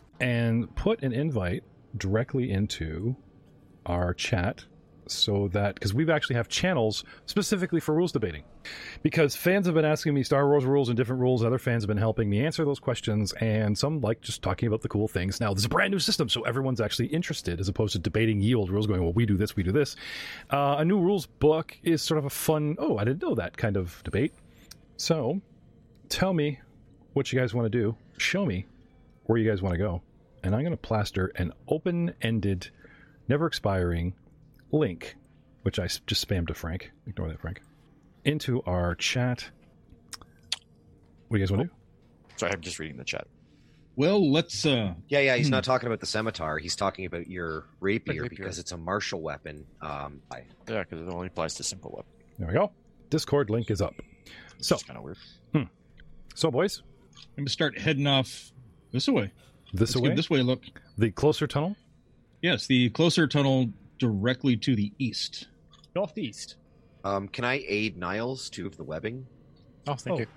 and put an invite directly into our chat, so that because we actually have channels specifically for rules debating, because fans have been asking me Star Wars rules and different rules, and other fans have been helping me answer those questions, and some like just talking about the cool things. Now there's a brand new system, so everyone's actually interested, as opposed to debating ye old rules going, well, we do this, we do this. Uh, a new rules book is sort of a fun, oh, I didn't know that kind of debate. So tell me what you guys want to do, show me where you guys want to go, and I'm going to plaster an open-ended, never expiring link, which I s- just spammed to Frank. Ignore that, Frank. Into our chat. What do you guys want to do?
Sorry, I'm just reading the chat.
well, let's. Uh,
Yeah, yeah. He's
Hmm.
not talking about the scimitar. He's talking about your rapier,
rapier.
because it's a martial weapon. Um, I,
Yeah, because it only applies to simple weapons.
There we go. Discord link is up. So,
It's kind of weird.
so boys,
I'm going to start heading off this way.
this
Let's
away.
give this way a look.
The closer tunnel.
Yes, the closer tunnel directly to the east.
Northeast.
Um, can I aid Niles to the webbing?
Oh, thank
Oh.
you.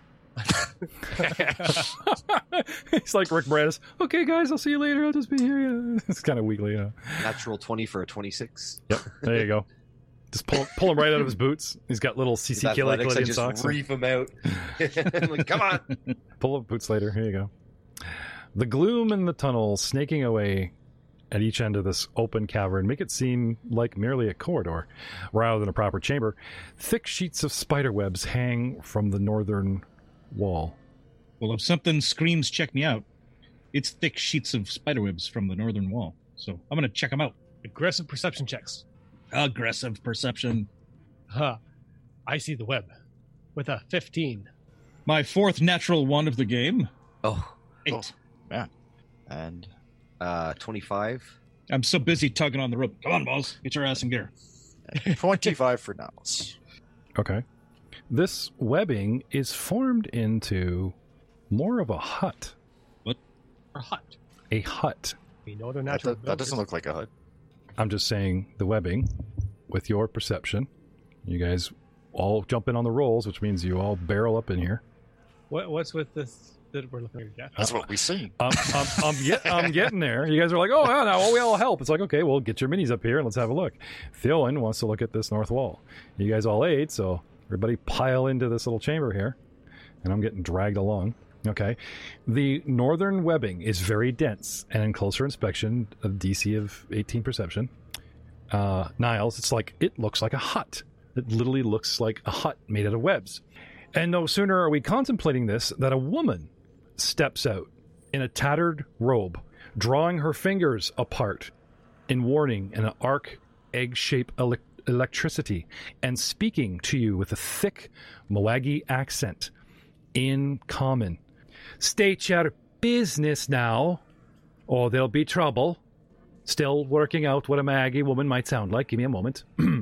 He's like Rick Moranis. Okay, guys, I'll see you later. I'll just be here. Yeah. It's kind of weakly. Yeah.
Natural twenty for a twenty-six.
Yep. There you go. Just pull pull him right out of his boots. He's got little C C
With
Killer
athletics, I
Canadian
just
socks.
reef him out. I'm like, come on.
Pull up boots later. Here you go. The gloom in the tunnel snaking away at each end of this open cavern make it seem like merely a corridor rather than a proper chamber. Thick sheets of spider webs hang from the northern wall.
Well, if something screams check me out, it's thick sheets of spiderwebs from the northern wall. So I'm going to check them out.
Aggressive perception checks.
Aggressive perception.
Huh. I see the web. With a fifteen.
My fourth natural one of the game.
Oh,
Eight.
Oh. Man. And
uh, twenty-five.
I'm so busy tugging on the rope. Come on, balls. Get your ass in gear.
twenty-five for Niles.
Okay. This webbing is formed into more of a hut.
Or hut.
A hut.
We know they're
That,
natural.
that doesn't look like a hut.
I'm just saying the webbing with your perception. You guys all jump in on the rolls, which means you all barrel up in here.
What, what's with this that we're looking at?
That's what we see.
I'm, I'm, I'm, get, I'm getting there. You guys are like, oh, yeah, now we all help. It's like, okay, well, get your minis up here and let's have a look. Theowen wants to look at this north wall. You guys all ate, so everybody pile into this little chamber here. And I'm getting dragged along. Okay. The northern webbing is very dense, and in closer inspection, a D C of eighteen perception. Uh, Niles, it's like, it looks like a hut. It literally looks like a hut made out of webs. And no sooner are we contemplating this that a woman steps out in a tattered robe, drawing her fingers apart in warning in an arc egg-shaped ele- electricity, and speaking to you with a thick Moagi accent in common. State your business now, or there'll be trouble. Still working out what a Moagi woman might sound like. Give me a moment.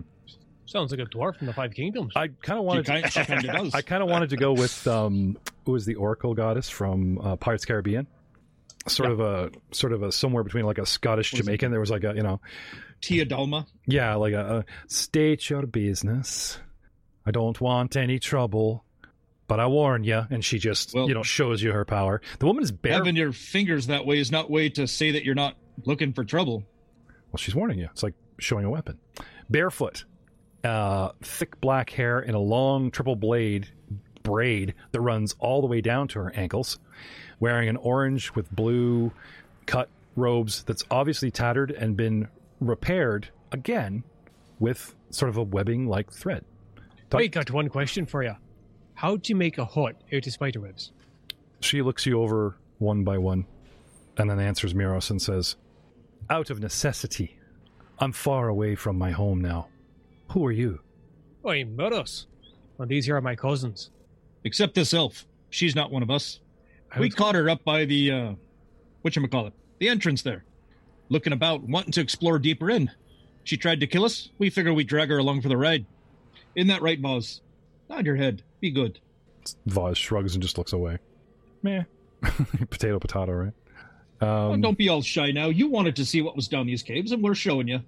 Sounds like a dwarf from the Five Kingdoms.
I kind of wanted.
She kind,
To,
she kind of does.
I kind of wanted to go with um, who was the Oracle goddess from uh, Pirates of the Caribbean? Sort
Yeah.
of a sort of a somewhere between like a Scottish
What is it?
Jamaican. There was like a you know,
Tia Dalma.
yeah, like a, a state your business. I don't want any trouble, but I warn you. And she just
Well-
you know shows you her power. The woman is bare.
Having your fingers that way is not way to say that you're not looking for trouble.
Well, she's warning you. It's like showing a weapon. Barefoot, uh, thick black hair and a long triple blade braid that runs all the way down to her ankles, wearing an orange with blue cut robes that's obviously tattered and been repaired again with sort of a webbing like thread.
Wait, got one question for you. How'd you make a hut out of spider webs?
She looks you over one by one and then answers Miros and says, out of necessity. I'm far away from my home now. Who are you?
Oi, Muros. Well, these here are my cousins.
Except this elf. She's not one of us.
I
We
was-
caught her up by the, uh, whatchamacallit, the entrance there. Looking about, wanting to explore deeper in. She tried to kill us. We figured we'd drag her along for the ride. Isn't that right, Boz? Nod your head. Be good.
Voz shrugs and just looks away. Meh. Potato, potato, right?
Oh,
Um,
don't be all shy now. You wanted to see what was down these caves, and we're showing you.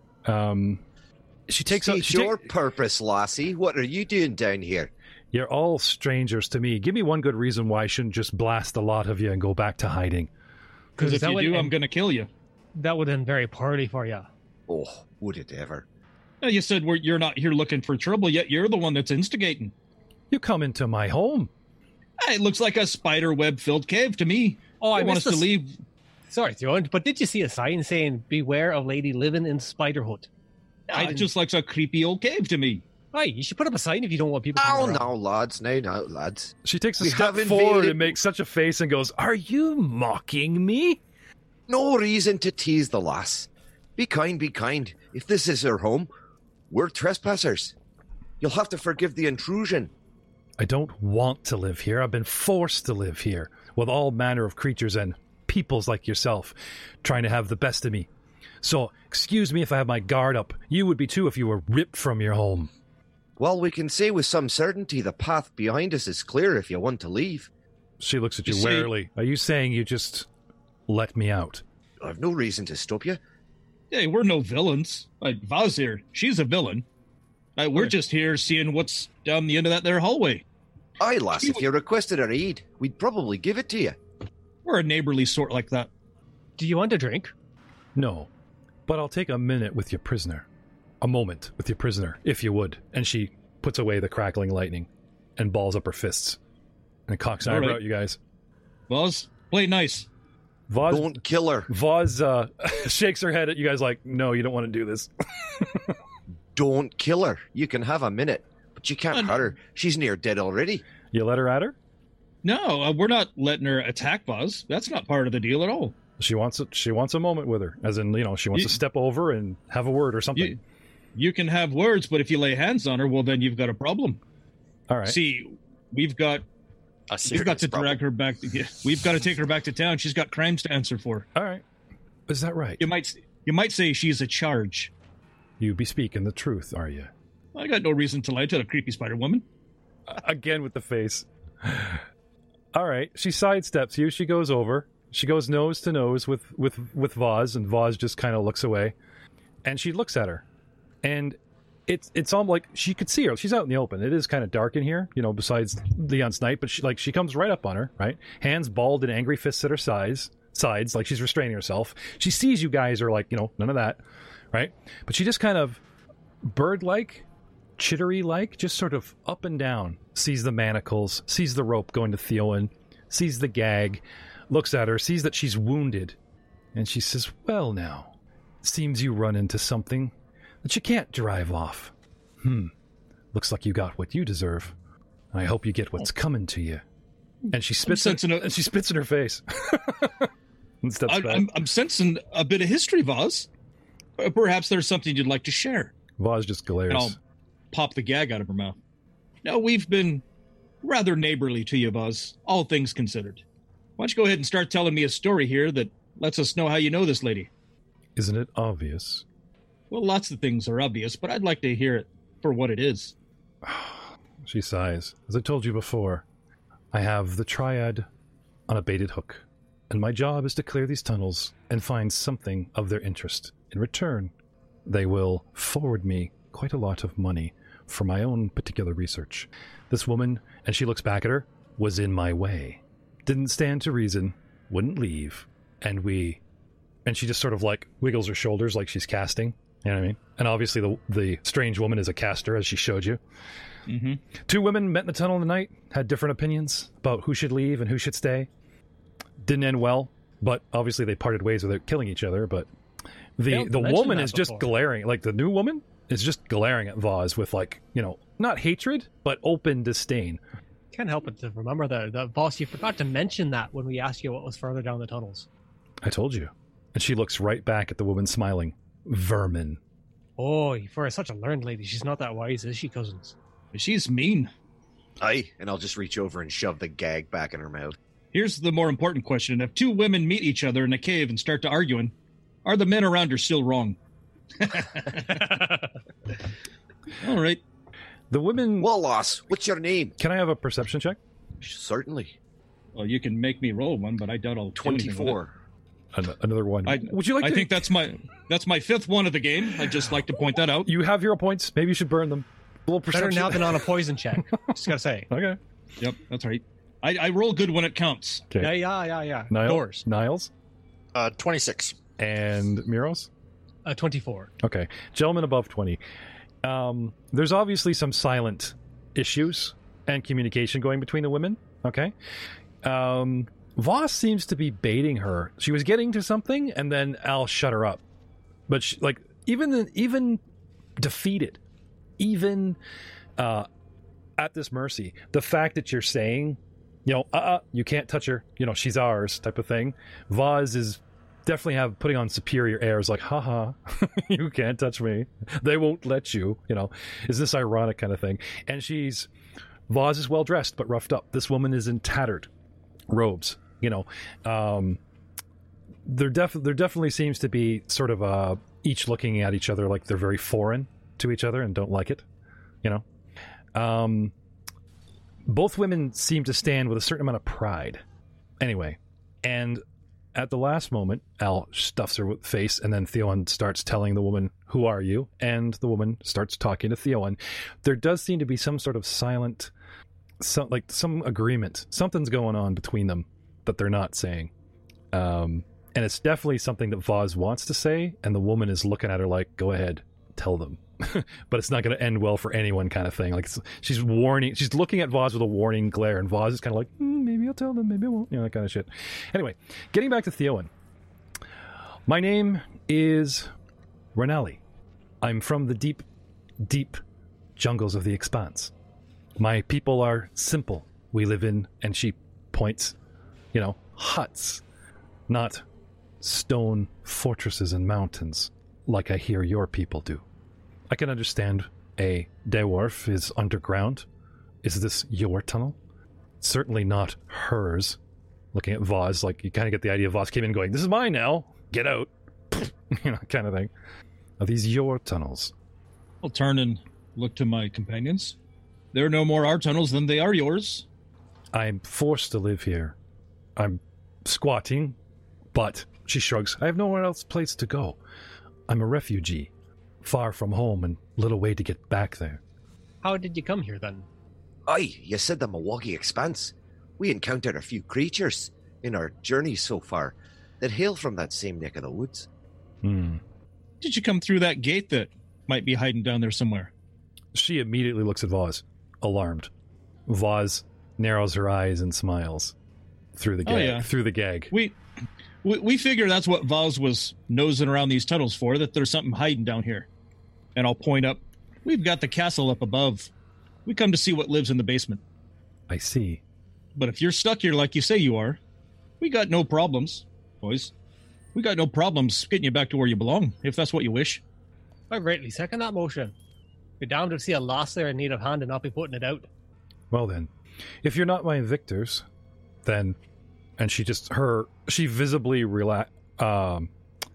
um, she takes up.
State
She
your
take,
purpose, lassie. What are you doing down here?
you're all strangers to me. Give me one good reason why I shouldn't just blast a lot of you and go back to hiding.
Because if
that
you
would
do, I'm
end-
going to kill you.
That would end very poorly for you.
Oh, would it ever?
Now, you said we're, you're not here looking for trouble, yet you're the one that's instigating.
You come into my home.
Ah, It looks like a spider web-filled cave to me.
Oh, I
They want us
missed
to
this-
leave.
Sorry, Theon, but did you see a sign saying, beware of lady living in spider hut?
Ah,
I
it
didn't-
just looks like a creepy old cave to me.
Aye, you should put up a sign if you don't want people
Oh,
coming around.
no, lads. No, no, lads.
She takes a
We
step
have
forward
invaded-
and makes such a face and goes, "Are you mocking me?"
No reason to tease the lass. Be kind, be kind. If this is her home, we're trespassers. You'll have to forgive the intrusion.
I don't want to live here. I've been forced to live here with all manner of creatures and peoples like yourself trying to have the best of me. So, excuse me if I have my guard up. You would be too if you were ripped from your home.
Well, we can say with some certainty the path behind us is clear if you want to leave.
She looks at you
You see-
warily. Are you saying you just let me out?
I've no reason to stop you.
Hey, we're no villains. Like, Vaz here, she's a villain. Uh, we're just here seeing what's down the end of that there hallway.
Aye, lass,
She
if you requested a aid, we'd probably give it to you.
We're a neighborly sort like that.
Do you want a drink?
No, but I'll take a minute with your prisoner. A moment with your prisoner, if you would. And she puts away the crackling lightning and balls up her fists. And cocks an
All
eyebrow
right.
at you guys.
Vaz, play nice.
Vaz,
Don't kill her.
Vaz uh, shakes her head at you guys like, no, you don't want to do this.
Don't kill her. You can have a minute, but you can't
Un-
hurt her. She's near dead already.
You let her at her?
No, uh, we're not letting her attack Vaz. That's not part of the deal at all.
She wants a, she wants a moment with her. As in, you know, she wants
You-
to step over and have a word or something.
You, you can have words, but if you lay hands on her, well, then you've got a problem.
All right.
See, we've got
A
we've got
serious
to
problem.
drag her back. To, yeah, we've got to take her back to town. She's got crimes to answer for.
All right. Is that right?
You might you might say she's a charge.
You be speaking the truth, are you?
I got no reason to lie to the creepy spider woman.
Again with the face. All right. She sidesteps you. She goes over. She goes nose to nose with with with Vaz, and Vaz just kind of looks away. And she looks at her, and it's it's almost like she could see her. She's out in the open. It is kind of dark in here, you know. Besides the Leon's night, but she like she comes right up on her, right? Hands balled and angry fists at her sides, sides, like she's restraining herself. She sees you guys are like, you know, none of that, right? But she just kind of bird-like, chittery-like, just sort of up and down. Sees the manacles, sees the rope going to Theowen, sees the gag, looks at her, sees that she's wounded, and she says, "Well, now, seems you run into something that you can't drive off. Hmm. Looks like you got what you deserve. I hope you get what's coming to you." And she spits in,
sensing a-
and she spits in her face. And steps
I,
back.
I'm, I'm sensing a bit of history, Vaz. Uh, Perhaps there's something you'd like to share.
Vaz just glares.
And I'll pop the gag out of her mouth. Now, we've been rather neighborly to you, Vaz, all things considered. Why don't you go ahead and start telling me a story here that lets us know how you know this lady?
Isn't it obvious?
Well, lots of things are obvious, but I'd like to hear it for what it is.
She sighs. As I told you before, I have the triad on a baited hook, and my job is to clear these tunnels and find something of their interest. In return, they will forward me quite a lot of money for my own particular research. This woman, and she looks back at her, was in my way. Didn't stand to reason, wouldn't leave, and we... And she just sort of like wiggles her shoulders like she's casting. You know what I mean? And obviously the the strange woman is a caster, as she showed you.
Mm-hmm.
Two women met in the tunnel in the night, had different opinions about who should leave and who should stay. Didn't end well, but obviously they parted ways without killing each other. But the
Failed to
the
mention
woman
that
is just
before.
glaring, like the new woman is just glaring at Vaz with like, you know, not hatred, but open disdain.
Can't help but to remember that, that Voss, you forgot to mention that when we asked you what was further down the tunnels.
I told you. And she looks right back at the woman smiling. Vermin.
Oh, for such a learned lady, she's not that wise, is she, cousins?
She's mean.
Aye, and I'll just reach over and shove the gag back in her mouth.
Here's the more important question. If two women meet each other in a cave and start to arguing, are the men around her still wrong? All right.
The women...
Well, lass, what's your name?
Can I have a perception check?
Certainly.
Well, you can make me roll one, but I doubt I'll do anything with it.
twenty-four.
An- another one.
I,
Would you like
I
to...
think that's my that's my fifth one of the game. I'd just like to point that out.
You have hero points. Maybe you should burn them. A little
Better
perception.
now than on a poison check. Just gotta say.
Okay.
Yep, that's right. I, I roll good when it counts.
Okay.
Yeah, yeah, yeah, yeah.
Niles?
Doors.
Niles
Uh, twenty-six.
and Miros.
Uh, twenty-four.
Okay, gentlemen above twenty. Um, there's obviously some silent issues and communication going between the women. Okay. Um, Voss seems to be baiting her. She was getting to something, and then Al shut her up. But she, like even even defeated, even uh, at this mercy, the fact that you're saying, you know, uh, uh you can't touch her. You know, she's ours, type of thing. Voz is definitely have putting on superior airs, like, haha, you can't touch me. They won't let you. You know, is this ironic kind of thing? And she's Voz is well dressed but roughed up. This woman is in tattered robes. You know, um, there def there definitely seems to be sort of uh, each looking at each other like they're very foreign to each other and don't like it. You know, um, both women seem to stand with a certain amount of pride. Anyway, and At the last moment, Al stuffs her face, and then Theon starts telling the woman, "Who are you?" And the woman starts talking to Theon. There does seem to be some sort of silent, some, like some agreement. Something's going on between them that they're not saying. Um, and it's definitely something that Vaz wants to say, and the woman is looking at her like, "Go ahead, tell them." But it's not going to end well for anyone, kind of thing. Like she's warning, she's looking at Vaz with a warning glare, and Vaz is kind of like, mm, maybe I'll tell them, maybe I won't, you know, that kind of shit. Anyway, getting back to Theon. My name is Renali. I'm from the deep, deep jungles of the Expanse. My people are simple. We live in, and she points, you know, huts, not stone fortresses and mountains like I hear your people do. I can understand a dwarf is underground. Is this your tunnel? Certainly not hers. Looking at Vaz, like you kind of get the idea. Vaz came in going, "This is mine now. Get out." You know, kind of thing. Are these your tunnels?
I'll turn and look to my companions. They're no more our tunnels than they are yours.
I'm forced to live here. I'm squatting, but she shrugs. I have nowhere else place to go. I'm a refugee. Far from home and little way to get back there.
How did you come here then?
Aye, you said the Milwaukee Expanse. We encountered a few creatures in our journey so far that hail from that same neck of the woods.
Hmm.
Did you come through that gate that might be hiding down there somewhere?
She immediately looks at Vaz, alarmed. Vaz narrows her eyes and smiles through the gag.
Oh, yeah.
Through the gag.
We, we we figure that's what Vaz was nosing around these tunnels for, that there's something hiding down here. And I'll point up. We've got the castle up above. We come to see what lives in the basement.
I see.
But if you're stuck here like you say you are, we got no problems, boys. We got no problems getting you back to where you belong, if that's what you wish.
I greatly second that motion. You're down to see a loss there in need of hand and not be putting it out.
Well then, if you're not my victors, then, and she just, her, she visibly rela- um,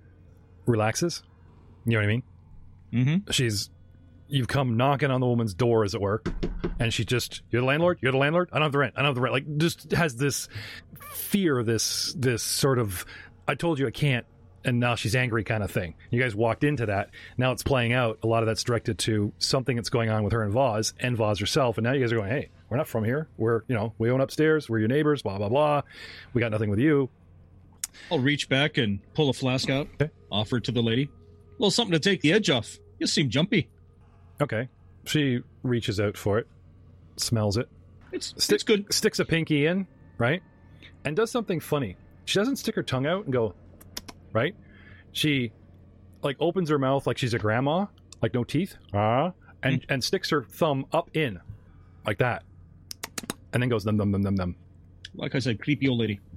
relaxes. You know what I mean?
Mm-hmm.
She's, you've come knocking on the woman's door, as it were, and she just, "You're the landlord? You're the landlord? I don't have the rent. I don't have the rent." Like, just has this fear, this, this sort of, "I told you I can't," and now she's angry kind of thing. You guys walked into that. Now it's playing out. A lot of that's directed to something that's going on with her and Vaz, and Vaz herself, and now you guys are going, "Hey, we're not from here. We're, you know, we own upstairs. We're your neighbors, blah, blah, blah. We got nothing with you."
I'll reach back and pull a flask out,
Okay.
offer it to the lady. A little something to take the edge off. You seem jumpy.
Okay. She reaches out for it, smells it,
It's,
Stick-
it's good.
sticks a pinky in, right? And does something funny. She doesn't stick her tongue out and go, right? She, like, opens her mouth like she's a grandma, like no teeth, ah, and, and sticks her thumb up in, like that, and then goes, num, num, num, num, num.
Like I said, creepy old lady.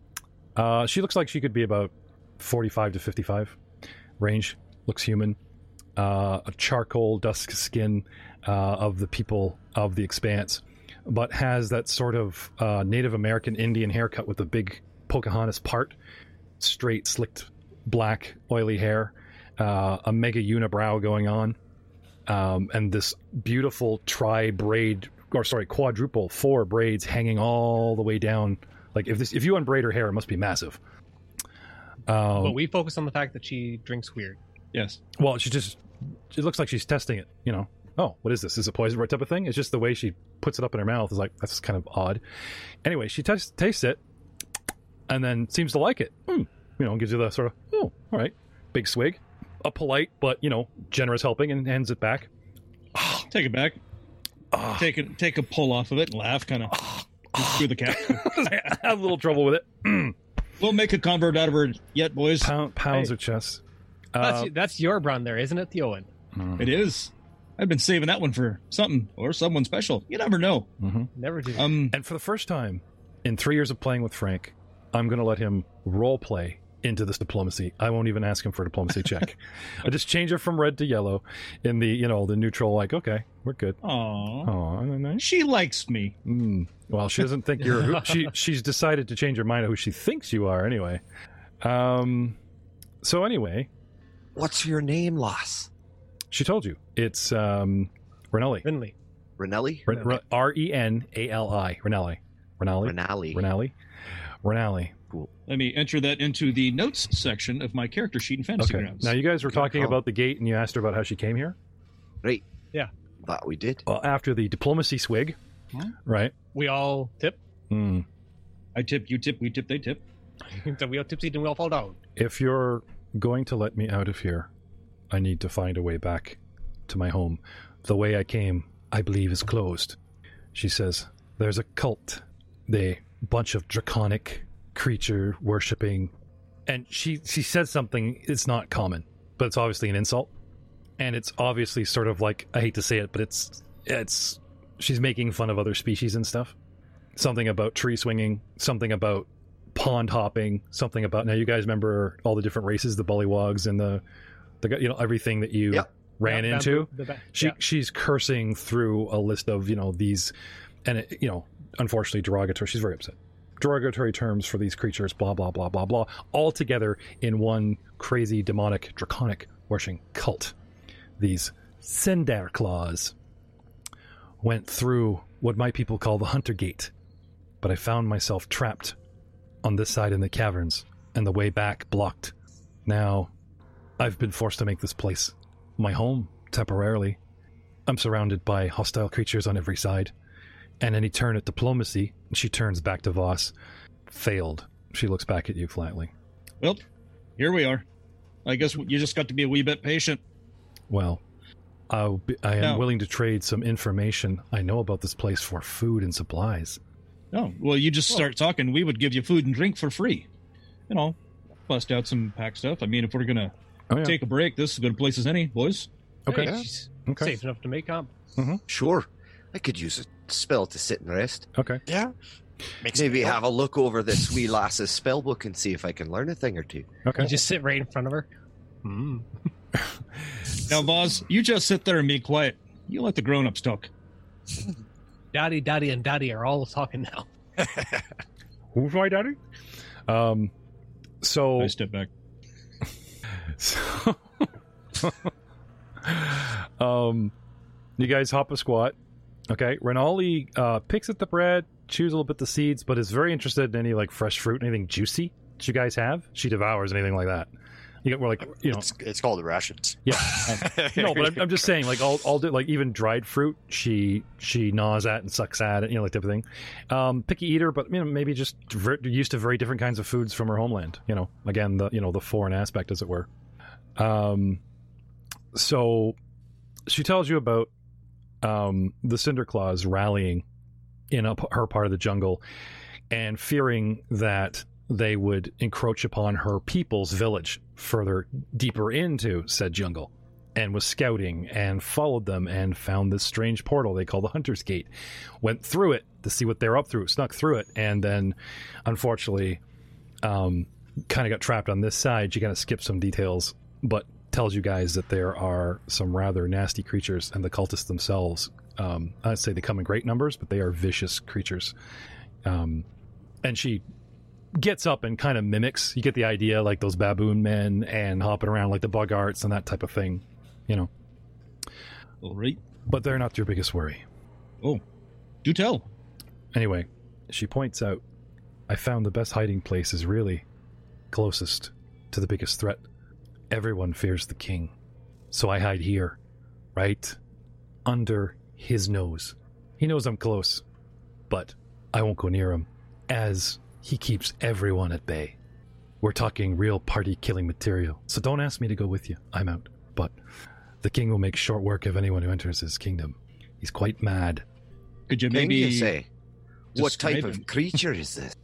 Uh, she looks like she could be about forty-five to fifty-five range. Looks human. Uh, a charcoal dusk skin uh, of the people of the Expanse, but has that sort of uh, Native American Indian haircut with the big Pocahontas part, straight, slicked, black, oily hair, uh, a mega unibrow going on, um, and this beautiful tri-braid, or sorry, quadruple four braids hanging all the way down. Like, if this, if you unbraid her hair, it must be massive. Um,
But we focus on the fact that she drinks weird.
Yes.
Well, she just, it looks like she's testing it, you know. Oh, what is this? Is it poison type of thing? It's just the way she puts it up in her mouth is like, that's kind of odd. Anyway, she t- tastes it and then seems to like it. Mm. You know, gives you the sort of, oh, all right, big swig. A polite but, you know, generous helping, and hands it back.
Take it back.
Ah.
Take it. Take a pull off of it and laugh, kind of through the cap.
I have a little trouble with it. Mm.
We'll make a convert out of her yet, boys.
Pound, pounds
Hey.
her chest.
That's
Uh,
that's your brand there, isn't it, Theowen?
It is. I've been saving that one for something or someone special. You never know.
mhm.
Never do.
Um,
And for the first time in three years of playing with Frank, I'm going to let him role play into this diplomacy. I won't even ask him for a diplomacy check. I just change it from red to yellow in the, you know, the neutral, like, okay, we're good.
aw,
Oh, nice.
she likes me.
Mm. Well, she doesn't think you're who, she she's decided to change her mind of who she thinks you are anyway. Um so anyway,
What's your name, lass?
she told you. It's um Renali.
Finley.
Renelli?
R E N A L I. Renali. Renali.
Renali.
Renali. Renali.
Let me enter that into the notes section of my character sheet in Fantasy
Okay.
Grounds.
Now, you guys were
Good
talking
call.
about the gate, and you asked her about how she came here.
Right.
Yeah.
That we did.
Well, after the diplomacy swig,
Huh?
right?
We all tip.
Hmm.
I tip, you tip, we tip, they tip.
So we all tipsy and we all fall down.
If you're going to let me out of here, I need to find a way back to my home. The way I came, I believe, is closed. She says, there's a cult. They bunch of draconic creature worshipping. And she, she says something, it's not common, but it's obviously an insult. And it's obviously sort of like, I hate to say it, but it's, it's, she's making fun of other species and stuff. Something about tree swinging, something about pond hopping, something about, now you guys remember all the different races, the bullywogs and the, the you know, everything that you
Yep.
ran
Yeah,
into.
bamboo- the ba-
She
yeah.
she's cursing through a list of, you know, these, and it, you know, unfortunately derogatory. She's very upset. Derogatory terms for these creatures, blah blah blah blah blah, all together in one crazy demonic draconic worshiping cult. These Sendar claws went through what my people call the Hunter Gate, but I found myself trapped on this side in the caverns, and the way back blocked. Now, I've been forced to make this place my home, temporarily. I'm surrounded by hostile creatures on every side, and any turn at diplomacy, she turns back to Voss, failed. She looks back at you flatly.
Well, here we are. I guess you just got to be a wee bit patient.
Well, I'll be, I am
No.
willing to trade some information I know about this place for food and supplies.
Oh, well, you just start talking. We would give you food and drink for free. You know, bust out some pack stuff. I mean, if we're going to
Oh, yeah.
take a break, this is as good a place as any, boys.
Okay.
Hey, she's
Okay.
Safe enough to make comp.
Sure. I could use a spell to sit and rest.
Okay.
Yeah. Makes
Maybe
it-
have a look over this wee lass's spell book and see if I can learn a thing or two.
Okay.
You just sit right in front of her. Mm.
Now, Voz, you just sit there and be quiet. You let the grown-ups talk.
Daddy, daddy, and daddy are all talking now.
Who's my daddy? Um, so,
I step back.
so um, you guys hop a squat. Okay, Renali uh, picks at the bread, chews a little bit the seeds, but is very interested in any like fresh fruit, anything juicy that you guys have. She devours anything like that. You get, we're like, you know,
it's, it's called rations.
yeah. Um, no, but I'm, I'm just saying, like, all, all do, like even dried fruit, she she gnaws at and sucks at it, you know, like type of thing. Um, picky eater, but you know, maybe just ver- used to very different kinds of foods from her homeland. You know, again, the you know the foreign aspect, as it were. Um, so she tells you about um the Cinderclaws rallying in a, her part of the jungle and fearing that they would encroach upon her people's village further deeper into said jungle, and was scouting and followed them and found this strange portal they call the Hunter's Gate, went through it to see what they're up through, snuck through it, and then unfortunately um, kind of got trapped on this side. She kind of skipped some details, but tells you guys that there are some rather nasty creatures, and the cultists themselves, um, I'd say they come in great numbers, but they are vicious creatures. Um, and she gets up and kind of mimics, you get the idea, like those baboon men and hopping around like the bug arts and that type of thing, you know.
All right.
But they're not your biggest worry.
Oh, do tell.
Anyway, she points out, I found the best hiding place is really closest to the biggest threat. Everyone fears the king, so I hide here, right under his nose. He knows I'm close, but I won't go near him, as he keeps everyone at bay. We're talking real party-killing material, so don't ask me to go with you. I'm out. But the king will make short work of anyone who enters his kingdom. He's quite mad.
Could you
Can
maybe
you say, what type
describe
of
him?
creature is this?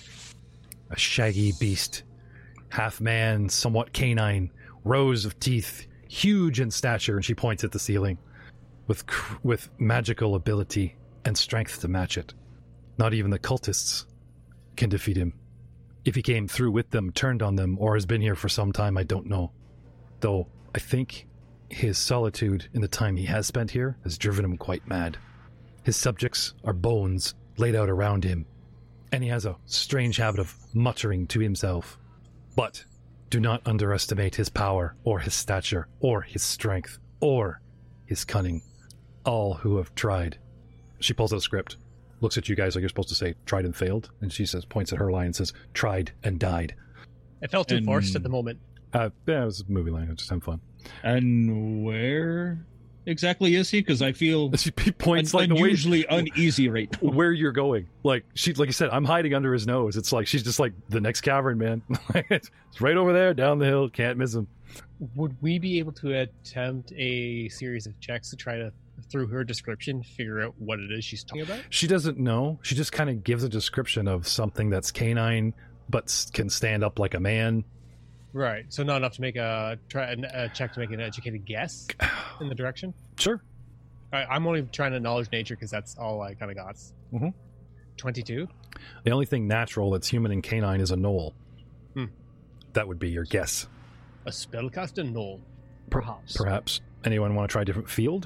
A shaggy beast, half man, somewhat canine, rows of teeth, huge in stature, and she points at the ceiling, with cr- with magical ability and strength to match it. Not even the cultists can defeat him. If he came through with them, turned on them, or has been here for some time, I don't know. Though I think his solitude in the time he has spent here has driven him quite mad. His subjects are bones laid out around him, and he has a strange habit of muttering to himself. But do not underestimate his power, or his stature, or his strength, or his cunning. All who have tried. She pulls out a script. looks at you guys like you're supposed to say tried and failed, and she says, points at her line and says, tried and died.
It felt too
And-
forced at the moment.
Uh, yeah, it was a movie line. Just have fun.
And where exactly is he? Because I feel
She points
un-
like the way
unusually uneasy right now.
where you're going. Like she, like you said, I'm hiding under his nose. It's like she's just like the next cavern, man. It's right over there, down the hill. Can't miss him.
Would we be able to attempt a series of checks to try to, through her description, figure out what it is she's talking about?
She doesn't know. She just kind of gives a description of something that's canine, but s- can stand up like a man.
Right. So not enough to make a try a check to make an educated guess in the direction.
Sure.
I, I'm only trying to knowledge nature because that's all I kind of got.
Mhm.
Twenty-two.
The only thing natural that's human and canine is a knoll.
Hmm.
That would be your guess.
A spellcaster knoll.
Per-
Perhaps.
Perhaps. Anyone want to try a different field?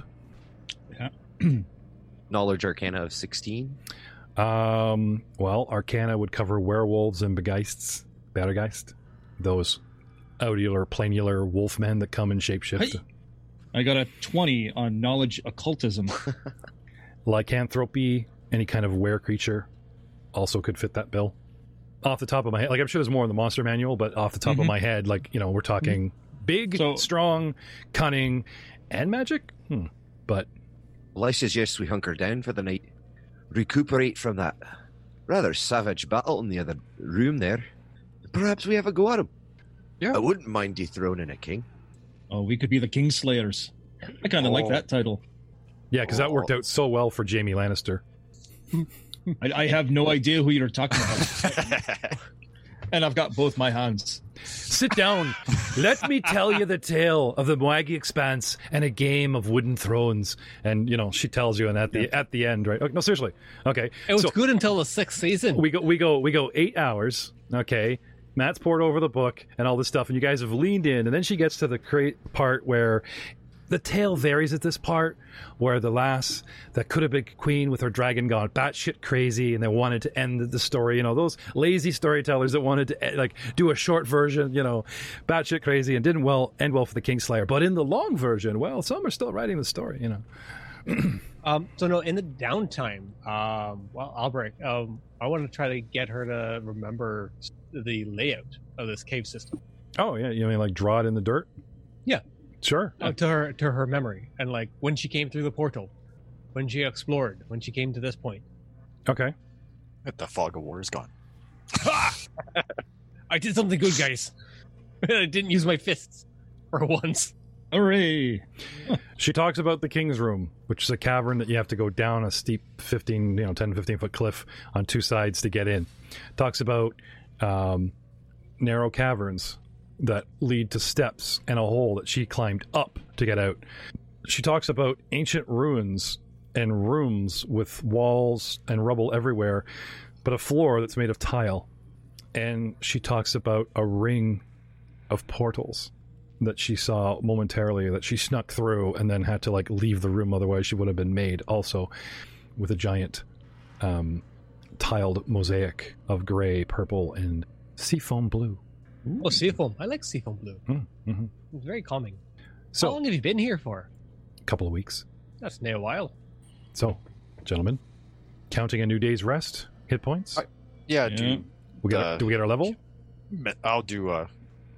Knowledge Arcana of sixteen.
Um, well, Arcana would cover werewolves and begeists, Battergeist, those outular, planular wolfmen that come and shapeshift.
Hey. I got a twenty on knowledge occultism.
Lycanthropy, any kind of were creature, also could fit that bill. Off the top of my head, like I'm sure there's more in the monster manual, but off the top
Mhm.
of my head, like, you know, we're talking big,
So-
strong, cunning, and magic. Hmm. But
Well, I suggest we hunker down for the night, recuperate from that rather savage battle in the other room there. Perhaps we have a go at him.
Yeah.
I wouldn't mind dethroning a king.
Oh, we could be the Kingslayers. I kind of like
Oh.
that title.
yeah, because that worked out so well for Jaime Lannister.
I, I have no idea who you're talking about. And I've got both my hands.
Sit down. Let me tell you the tale of the Moagi Expanse and a game of wooden thrones. And you know, she tells you, and at the at the end, right? Okay, no, seriously. Okay,
It was
so
good until the sixth season.
we go, we go, we go eight hours. Okay, Matt's poured over the book and all this stuff, and you guys have leaned in, and then she gets to the cra- part where the tale varies at this part, where the lass that could have been queen with her dragon gone batshit crazy, and they wanted to end the story. You know, those lazy storytellers that wanted to eh, like do a short version, you know, batshit crazy, and didn't well end well for the Kingslayer. But in the long version, well, some are still writing the story. You know,
Um, so no, in the downtime, um, well, Albrecht, um, I want to try to get her to remember the layout of this cave system
oh yeah, you mean like draw it in the dirt?
Yeah.
Sure.
uh, to her to her memory, and like when she came through the portal, when she explored, when she came to this point.
Okay.
The fog of war is gone.
I did something good, guys. I didn't use my fists for once.
Hooray!
She talks about the King's Room, which is a cavern that you have to go down a steep fifteen, you know, ten, fifteen foot cliff on two sides to get in. Talks about um, narrow caverns that lead to steps and a hole that she climbed up to get out. She talks about ancient ruins and rooms with walls and rubble everywhere, but a floor that's made of tile. And she talks about a ring of portals that she saw momentarily, that she snuck through and then had to like leave the room, otherwise she would have been made, also with a giant um, tiled mosaic of gray, purple, and seafoam blue.
Oh, seafoam! I like seafoam blue.
Mm-hmm.
It's very calming.
So,
How long have you been here for?
a couple of weeks.
That's near a while.
So, gentlemen, counting a new day's rest, hit points.
I- Yeah,
Yeah.
do
we get
uh,
do we get our level?
me- I'll do uh,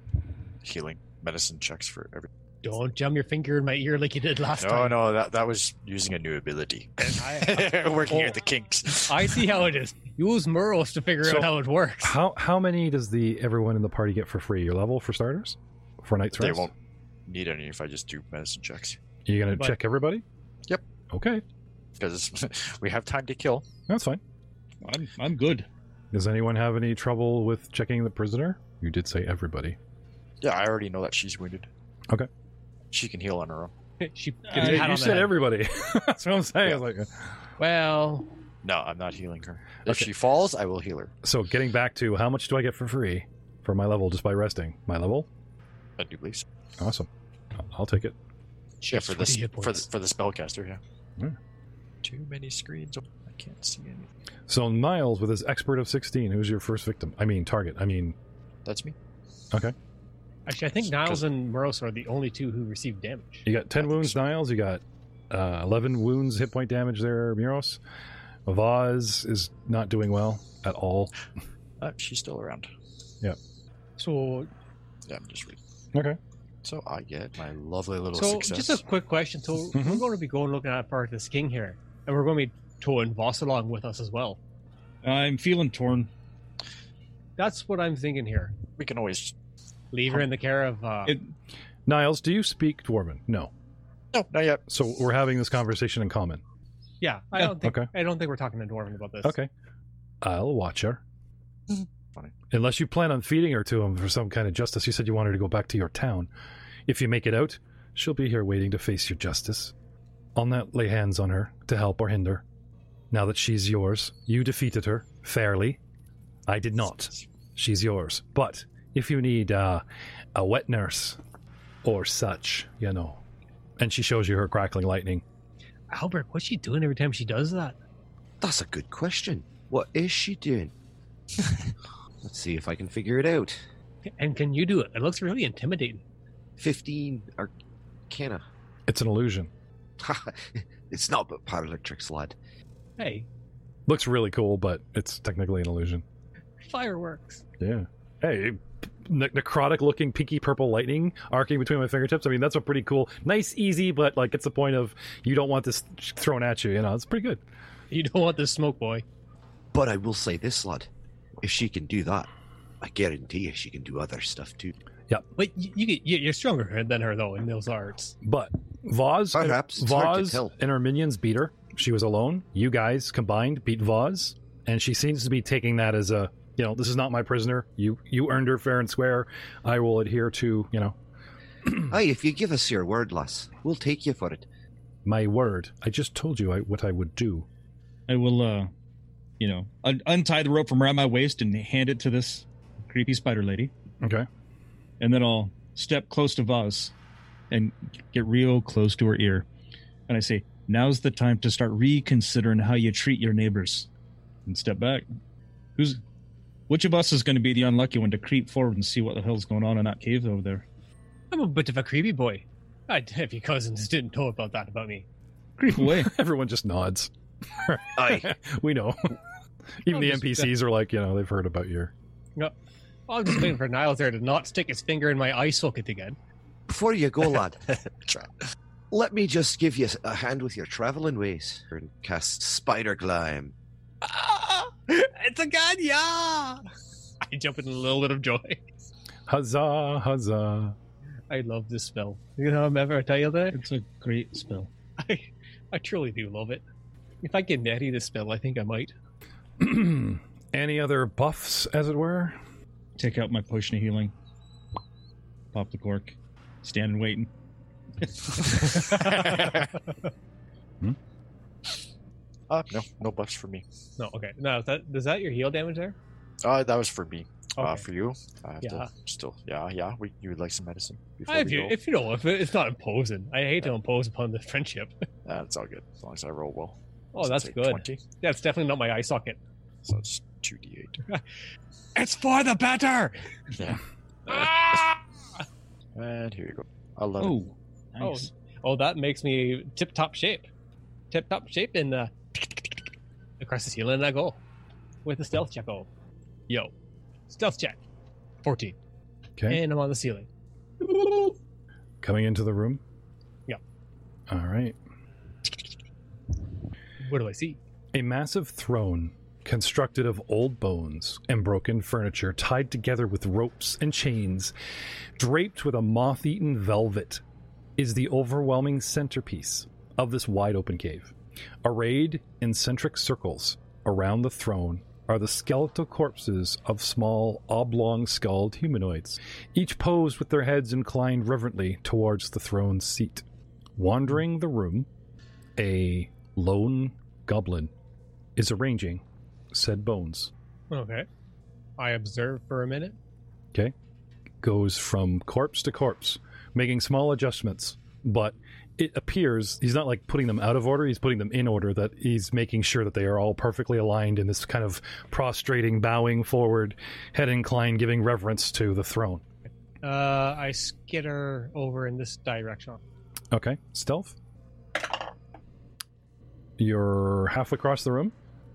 healing medicine checks for every.
Don't jam your finger in my ear like you did last
No,
time.
no, that that was using a new ability.
I,
Working
Oh.
at the kinks.
I see how it is. Use Muros to figure
So-
out how it works.
How how many does the everyone in the party get for free? Your level for starters, for a night's
They
rest.
won't need any if I just do medicine checks
You gonna
But-
check everybody?
Yep.
Okay,
because we have time to kill.
that's fine.
I'm I'm good.
Does anyone have any trouble with checking the prisoner? You did say everybody.
Yeah, I already know that she's wounded.
Okay.
She can heal on her own.
She gets
Uh,
a pat
you
on the
said
head.
everybody. That's what I'm saying.
Yeah.
I was like,
Well,
No, I'm not healing her. If
Okay.
she falls, I will heal her.
so getting back to how much do I get for free for my level just by resting? My level?
I do believe. so.
Awesome. I'll take it.
Yeah, for this
twenty hit
for the,
points.
for the spellcaster. Yeah.
Hmm.
Too many screens. I can't see anything.
So Niles with his expert of sixteen, who's your first victim? I mean target. I mean,
That's me.
okay.
actually, I think
Because-
Niles and Muros are the only two who received damage.
You got ten
I think
wounds,
so.
Niles. You got uh, eleven wounds, hit point damage there, Muros. Vaz is not doing well at all.
Uh, she's still around.
So,
Yeah, I'm just reading.
Okay.
So I get my lovely little
so
success.
just a quick question. So
Mhm.
we're going to be going looking at part of this king here, and we're going to be towing Voss along with us as well.
I'm feeling torn.
That's what I'm thinking here.
We can always.
Leave her in the care of. Uh,
It,
Niles, do you speak Dwarven? No.
No, not yet.
So we're having this conversation in common.
yeah, I
Yeah,
don't think.
okay.
I don't think we're talking to Dwarven about this.
Okay. I'll watch her.
Funny.
Unless you plan on feeding her to him for some kind of justice. You said you wanted to go back to your town. If you make it out, she'll be here waiting to face your justice. I'll not lay hands on her to help or hinder. Now that she's yours, you defeated her fairly. I did not. She's yours. But if you need uh, a wet nurse or such, you know. And she shows you her crackling lightning.
Albert, what's she doing every time she does that?
That's a good question. What is she doing? Let's see if I can figure it out.
And can you do it? It looks really intimidating.
fifteen Arcana.
It's an illusion.
It's not but parlor tricks, lad.
Hey,
Looks really cool, but it's technically an illusion.
fireworks.
Yeah. Hey, ne- necrotic looking pinky purple lightning arcing between my fingertips. I mean, that's a pretty cool, nice, easy, but like it's the point of you don't want this thrown at you. You know, it's pretty good.
You don't want this smoke, boy.
But I will say this, lad. If she can do that, I guarantee you she can do other stuff too.
But you, you get, you- you're stronger than her though in those arts.
But Vaz,
Perhaps. It's hard to
Vaz
tell.
and her minions beat her. She was alone. You guys combined beat Vaz, and she seems to be taking that as a, you know, this is not my prisoner. You you earned her fair and square. I will adhere to, you know,
Aye, if you give us your word, lass, we'll take you for it.
my word. I just told you I, what I would do.
I will, uh, you know, un- untie the rope from around my waist and hand it to this creepy spider lady.
Okay.
And then I'll step close to Vaz and get real close to her ear. And I say, now's the time to start reconsidering how you treat your neighbors. And step back. Who's, which of us is going to be the unlucky one to creep forward and see what the hell's going on in that cave over there?
I'm a bit of a creepy boy. I'd have your cousins didn't know about that about me.
Creep away.
Everyone just nods.
Aye.
We know. Even
I'm
the
just-
N P Cs are like, you know, they've heard about your.
No, I'm just waiting for Niles there to not stick his finger in my eye socket again.
Before you go, lad,
Try.
let me just give you a hand with your traveling ways and cast Spider Climb.
Ah, it's a gun, yeah! I jump in a little bit of joy.
Huzzah, huzzah.
I love this spell. You know, I'm ever tell you that?
It's a great spell.
I, I truly do love it. If I can marry this spell, I think I might.
Any other buffs, as it were?
Take out my potion of healing. Pop the cork. Standing waiting.
Uh, no, no buffs for me.
No, okay. No, is that, is that your heal damage there?
Uh, that was for me. Uh,
Okay.
for you, I have
Yeah.
to still, yeah, yeah. We, you would like some medicine before
If
we
you,
go?
if you know, if it- it's not imposing. I hate to impose upon the friendship.
Uh, it's all good as long as I roll well.
Oh,
So
that's
say
good.
twenty,
Yeah, it's definitely not my eye socket.
so it's two d eight.
It's for the better!
Yeah.
Ah!
And here you go. Eleven.
Oh, nice.
Oh, that makes me tip top shape. Tip top shape and uh, across the ceiling and I go with a stealth check. Oh, yo, stealth check, fourteen,
Okay.
and I'm on the ceiling.
Coming into the room?
Yeah.
All right.
What do I see?
A massive throne constructed of old bones and broken furniture tied together with ropes and chains, draped with a moth-eaten velvet, is the overwhelming centerpiece of this wide-open cave. Arrayed in centric circles around the throne are the skeletal corpses of small, oblong-skulled humanoids, each posed with their heads inclined reverently towards the throne's seat. Wandering the room, a lone goblin is arranging said bones.
Okay, I observe for a minute.
Okay? Goes from corpse to corpse, making small adjustments, but it appears he's not like putting them out of order, he's putting them in order, that he's making sure that they are all perfectly aligned in this kind of prostrating, bowing forward, head inclined, giving reverence to the throne.
Uh, I skitter over in this direction.
Okay, stealth. You're halfway across the room.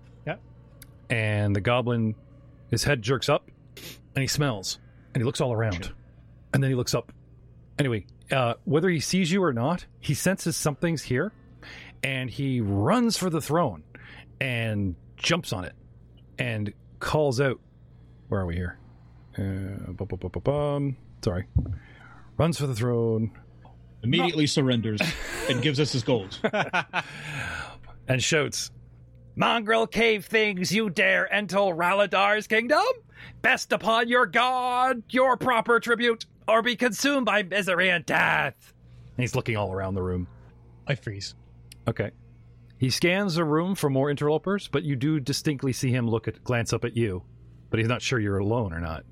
And the goblin, his head jerks up, and he smells, and he looks all around, and then he looks up. Anyway, uh, whether he sees you or not, he senses something's here, and he runs for the throne and jumps on it and calls out. Where are we here? Uh, bum, bum, bum, bum, bum. Sorry. Runs for the throne.
Immediately surrenders and gives us his gold.
And shouts, "Mongrel cave things, you dare enter Raladar's kingdom? Best upon your god, your proper tribute, or be consumed by misery and death." And he's looking all around the room.
I freeze.
Okay. He scans the room for more interlopers, but you do distinctly see him look at, glance up at you. But he's not sure you're alone or not.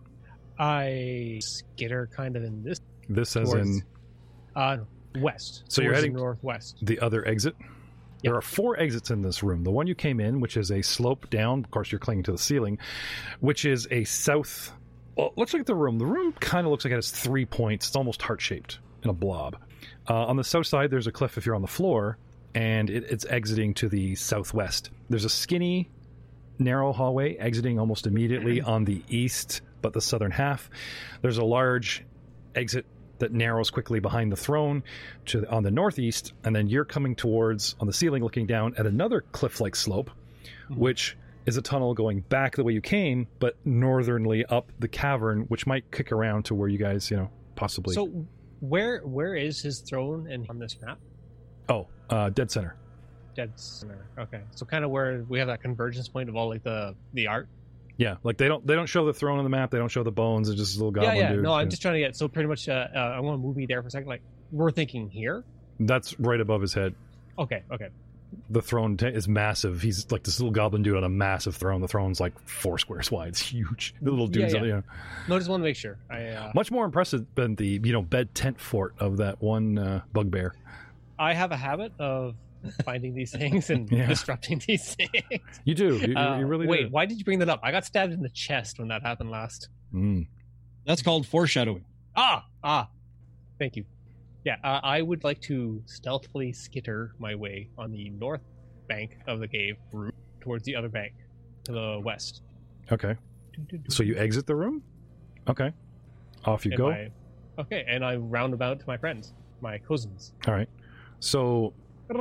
I skitter kind of in this.
This as
Towards-
in
Uh, west.
So you're
towards the
heading-
northwest.
the other exit? There are four exits in this room. The one you came in, which is a slope down, of course you're clinging to the ceiling, which is a south... Well, let's look at the room. The room kind of looks like it has three points. It's almost heart-shaped in a blob. Uh, on the south side, there's a cliff if you're on the floor, and it, it's exiting to the southwest. There's a skinny, narrow hallway exiting almost immediately on the east, but the southern half. There's a large exit that narrows quickly behind the throne to on the northeast, and then you're coming towards, on the ceiling, looking down at another cliff-like slope, mm-hmm. which is a tunnel going back the way you came, but northernly up the cavern, which might kick around to where you guys, you know, possibly...
So where where is his throne and on this map?
Oh, uh, dead center.
Dead center. Okay, so kind of where we have that convergence point of all like the the art.
Yeah, like they don't they don't show the throne on the map. They don't show the bones. It's just a little goblin
yeah, yeah.
dude.
No, I'm
yeah.
just trying to get so pretty much. Uh, uh, I want to move me there for a second. Like we're thinking here.
That's right above his head.
Okay, okay.
The throne t- is massive. He's like this little goblin dude on a massive throne. The throne's like four squares wide. It's huge. The little dude's
Yeah,
on
yeah.
you know.
No, I just want to make sure. I uh,
Much more impressive than the you know bed tent fort of that one uh, bugbear.
I have a habit of finding these things and
Yeah.
disrupting these things.
You do. You,
Uh,
you really
wait,
do.
why did you bring that up? I got stabbed in the chest when that happened last.
Mm.
That's called foreshadowing.
Ah, ah. Thank you. Yeah, uh, I would like to stealthily skitter my way on the north bank of the cave route towards the other bank to the west.
Okay. So you exit the room? Okay. Off you
And
go.
my- okay, and I round about to my friends, my cousins.
All right. So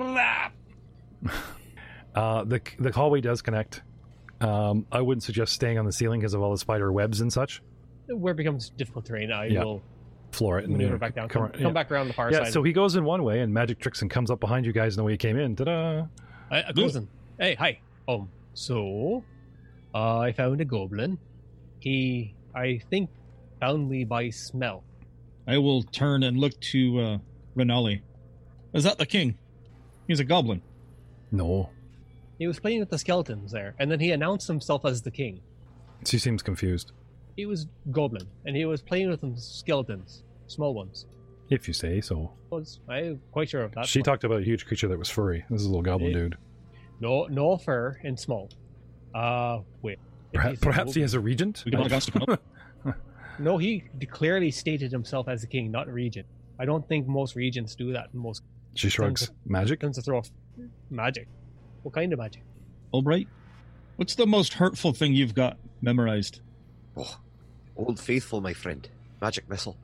uh, the the hallway does connect. Um, I wouldn't suggest staying on the ceiling because of all the spider webs and such.
Where it becomes difficult terrain, I
Yeah.
will
Floor it and
maneuver
you know,
back down.
come
Come,
ar-
come
yeah.
back around the far
Yeah,
side.
so he goes in one way and magic tricks and comes up behind you guys in the way you came in. Ta-da!
I, a cousin. Hey, hi. Um, so uh, I found a goblin. He, I think, found me by smell.
I will turn and look to uh, Renali. Is that the king? He's a goblin.
No.
He was playing with the skeletons there, and then he announced himself as the king.
She seems confused.
He was goblin, and he was playing with some skeletons, small ones.
If you say so.
Was I'm quite sure of that.
She
one.
talked about a huge creature that was furry. This is a little goblin
Hey.
dude.
No, no fur and small. Uh, wait. If
Perhaps,
he's a
perhaps he
goblin-
has a regent?
We can all Augusta come up.
No, he clearly stated himself as the king, not regent. I don't think most regents do that. Most
She shrugs. Magic?
tends to throw off magic. What kind of magic?
Albright, what's the most hurtful thing you've got memorized?
Oh, Old Faithful, my friend. Magic missile.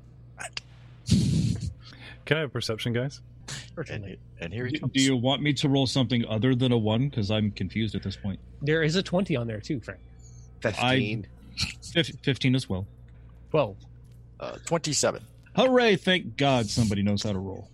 Can I have perception, guys?
Certainly.
And, and here he
Do,
comes.
do you want me to roll something other than a one? Because I'm confused at this point.
There is a twenty on there too, Frank.
Fifteen.
Fif- fifteen as well.
Twelve.
Uh, twenty-seven.
Hooray! Thank God somebody knows how to roll.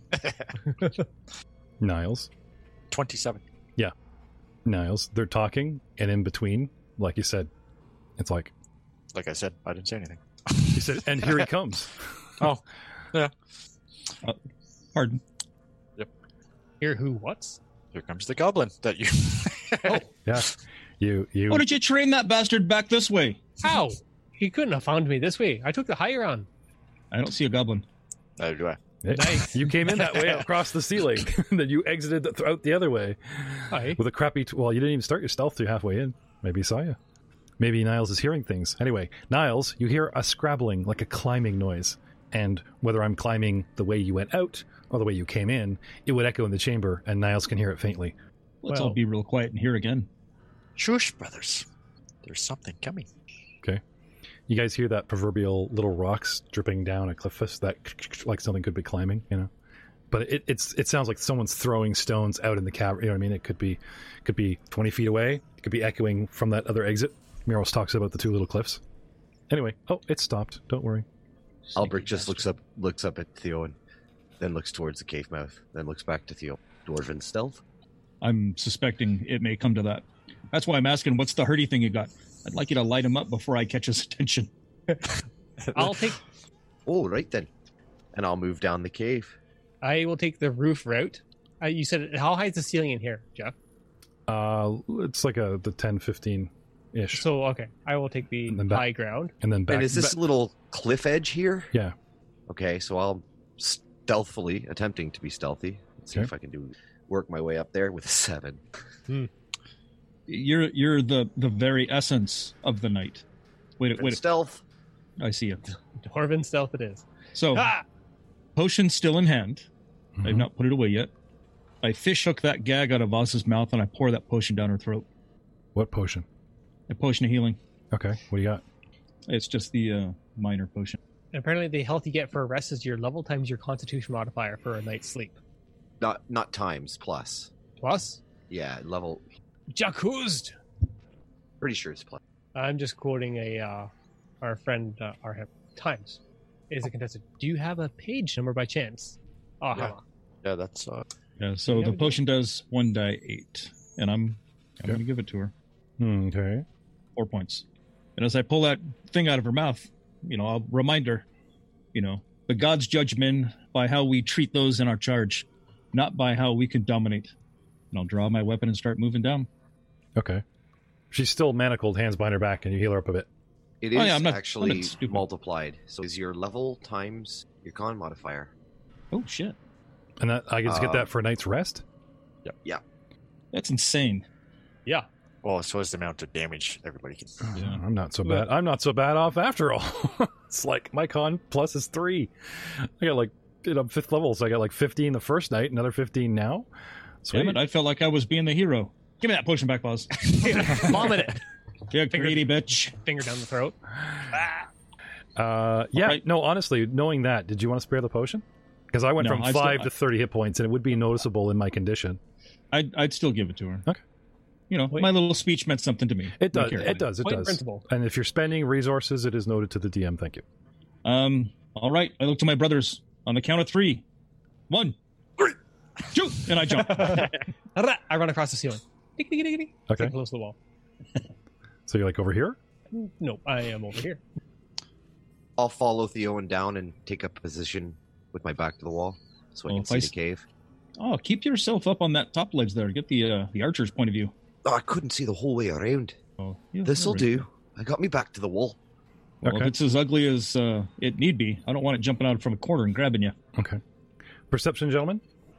Niles.
twenty-seven.
Niles. They're talking, and in between, like you said, it's like,
Like I said, I didn't say anything.
he said, and here he comes.
Oh, yeah.
Pardon.
Here, who? What's?
Here comes the goblin that you.
Oh,
Yeah. You, you.
Why did you train that bastard back this way?
how? He couldn't have found me this way. I took the higher on.
I don't see a goblin.
Neither do I.
It-
Nice.
You came in that way across the ceiling, and then you exited the, th- out the other way
Hi.
with a crappy. T- well, you didn't even start your stealth till halfway in. Maybe he saw you. Maybe Niles is hearing things. Anyway, Niles, you hear a scrabbling, like a climbing noise. And whether I'm climbing the way you went out or the way you came in, it would echo in the chamber, and Niles can hear it faintly.
Let's
Well-
all be real quiet and hear again.
Shush, brothers. There's something coming.
You guys hear that proverbial little rocks dripping down a cliff face that like something could be climbing, you know? But it it's it sounds like someone's throwing stones out in the cavern. You know what I mean? It could be could be twenty feet away. It could be echoing from that other exit. Miros talks about the two little cliffs. Anyway, oh, it stopped. Don't worry.
Albert just looks up looks up at Theo and then looks towards the cave mouth, then looks back to Theo. Dwarven stealth?
I'm suspecting it may come to that. That's why I'm asking, what's the hurdy thing you got? I'd like you to light him up before I catch his attention.
I'll take.
Oh, right then. And I'll move down the cave.
I will take the roof route. Uh, you said how high is the ceiling in here, Jeff?
Uh, it's like a the ten, fifteen ish.
So okay, I will take the
And then back-
high ground.
And then back.
and is this
ba-
little cliff edge here?
yeah.
Okay, so I'll stealthily, attempting to be stealthy. Let's see
Okay.
if I can do work my way up there with a seven.
You're you're the, the very essence of the night. Wait, wait,
Stealth.
I see it.
Dwarven stealth it is.
So,
Ah!
potion still in hand. I've
Mhm.
not put it away yet. I fish hook that gag out of Oz's mouth and I pour that potion down her throat.
What potion?
A potion of healing.
Okay, what do you got?
It's just the uh, minor potion.
And apparently, the health you get for a rest is your level times your Constitution modifier for a night's sleep.
Not not times plus.
Plus,
Yeah, level.
Jacuzed.
Pretty sure it's plus.
I'm just quoting a uh, our friend uh, our times is a contestant. Do you have a page number by chance? Oh,
Yeah.
huh.
Yeah, that's uh,
Yeah, so
Yeah,
the
we
potion does one die eight, and I'm I'm
Okay.
going to give it to her.
Okay.
Four points. And as I pull that thing out of her mouth, you know, I'll remind her, you know, the gods judge men by how we treat those in our charge, not by how we can dominate. And I'll draw my weapon and start moving down.
Okay. She's still manacled, hands behind her back, and you heal her up a bit.
It is
Oh, yeah, I'm not- I'm
actually
not stupid.
multiplied. So is your level times your con modifier.
Oh, shit.
And that, I just get
Um,
that for a night's rest?
That's insane.
Yeah.
well, so is the amount of damage everybody can.
Yeah.
I'm not so bad. I'm not so bad off after all. It's like my con plus is three. I got like, you know, fifth level, so I got like fifteen the first night, another fifteen now. Sweet.
Damn it, I felt like I was being the hero. Give me that potion back, boss.
Vomit it.
Yeah, greedy bitch.
Finger down the throat.
Uh, yeah,
Alright.
no, honestly, knowing that, did you want to spare the potion? Because I went
No,
from
I still-
five to thirty hit points, and it would be noticeable in my condition.
I'd, I'd still give it to her.
Okay.
You know,
Wait.
my little speech meant something to me.
It does.
Be careful.
It does. It
Point
does.
principle.
And if you're spending resources, it is noted to the D M. Thank you.
Um, all right. I look to my brothers on the count of three. One, three, shoot, and I jump.
I run across the ceiling. Dick, dick, dick, dick.
Okay.
Get close to the wall.
So you're like over here?
No, I am over here.
I'll follow Theoan down and take up a position with my back to the wall so I
Oh,
can
if
see
I
the
s-
cave.
Oh, keep yourself up on that top ledge there. Get the uh, the archer's point of view.
Oh, I couldn't see the whole way around.
Oh, yeah,
This'll
all right.
do. I got me back to the wall.
Well,
Okay.
if it's as ugly as uh, it need be, I don't want it jumping out from a corner and grabbing you.
Okay. Perception, gentlemen?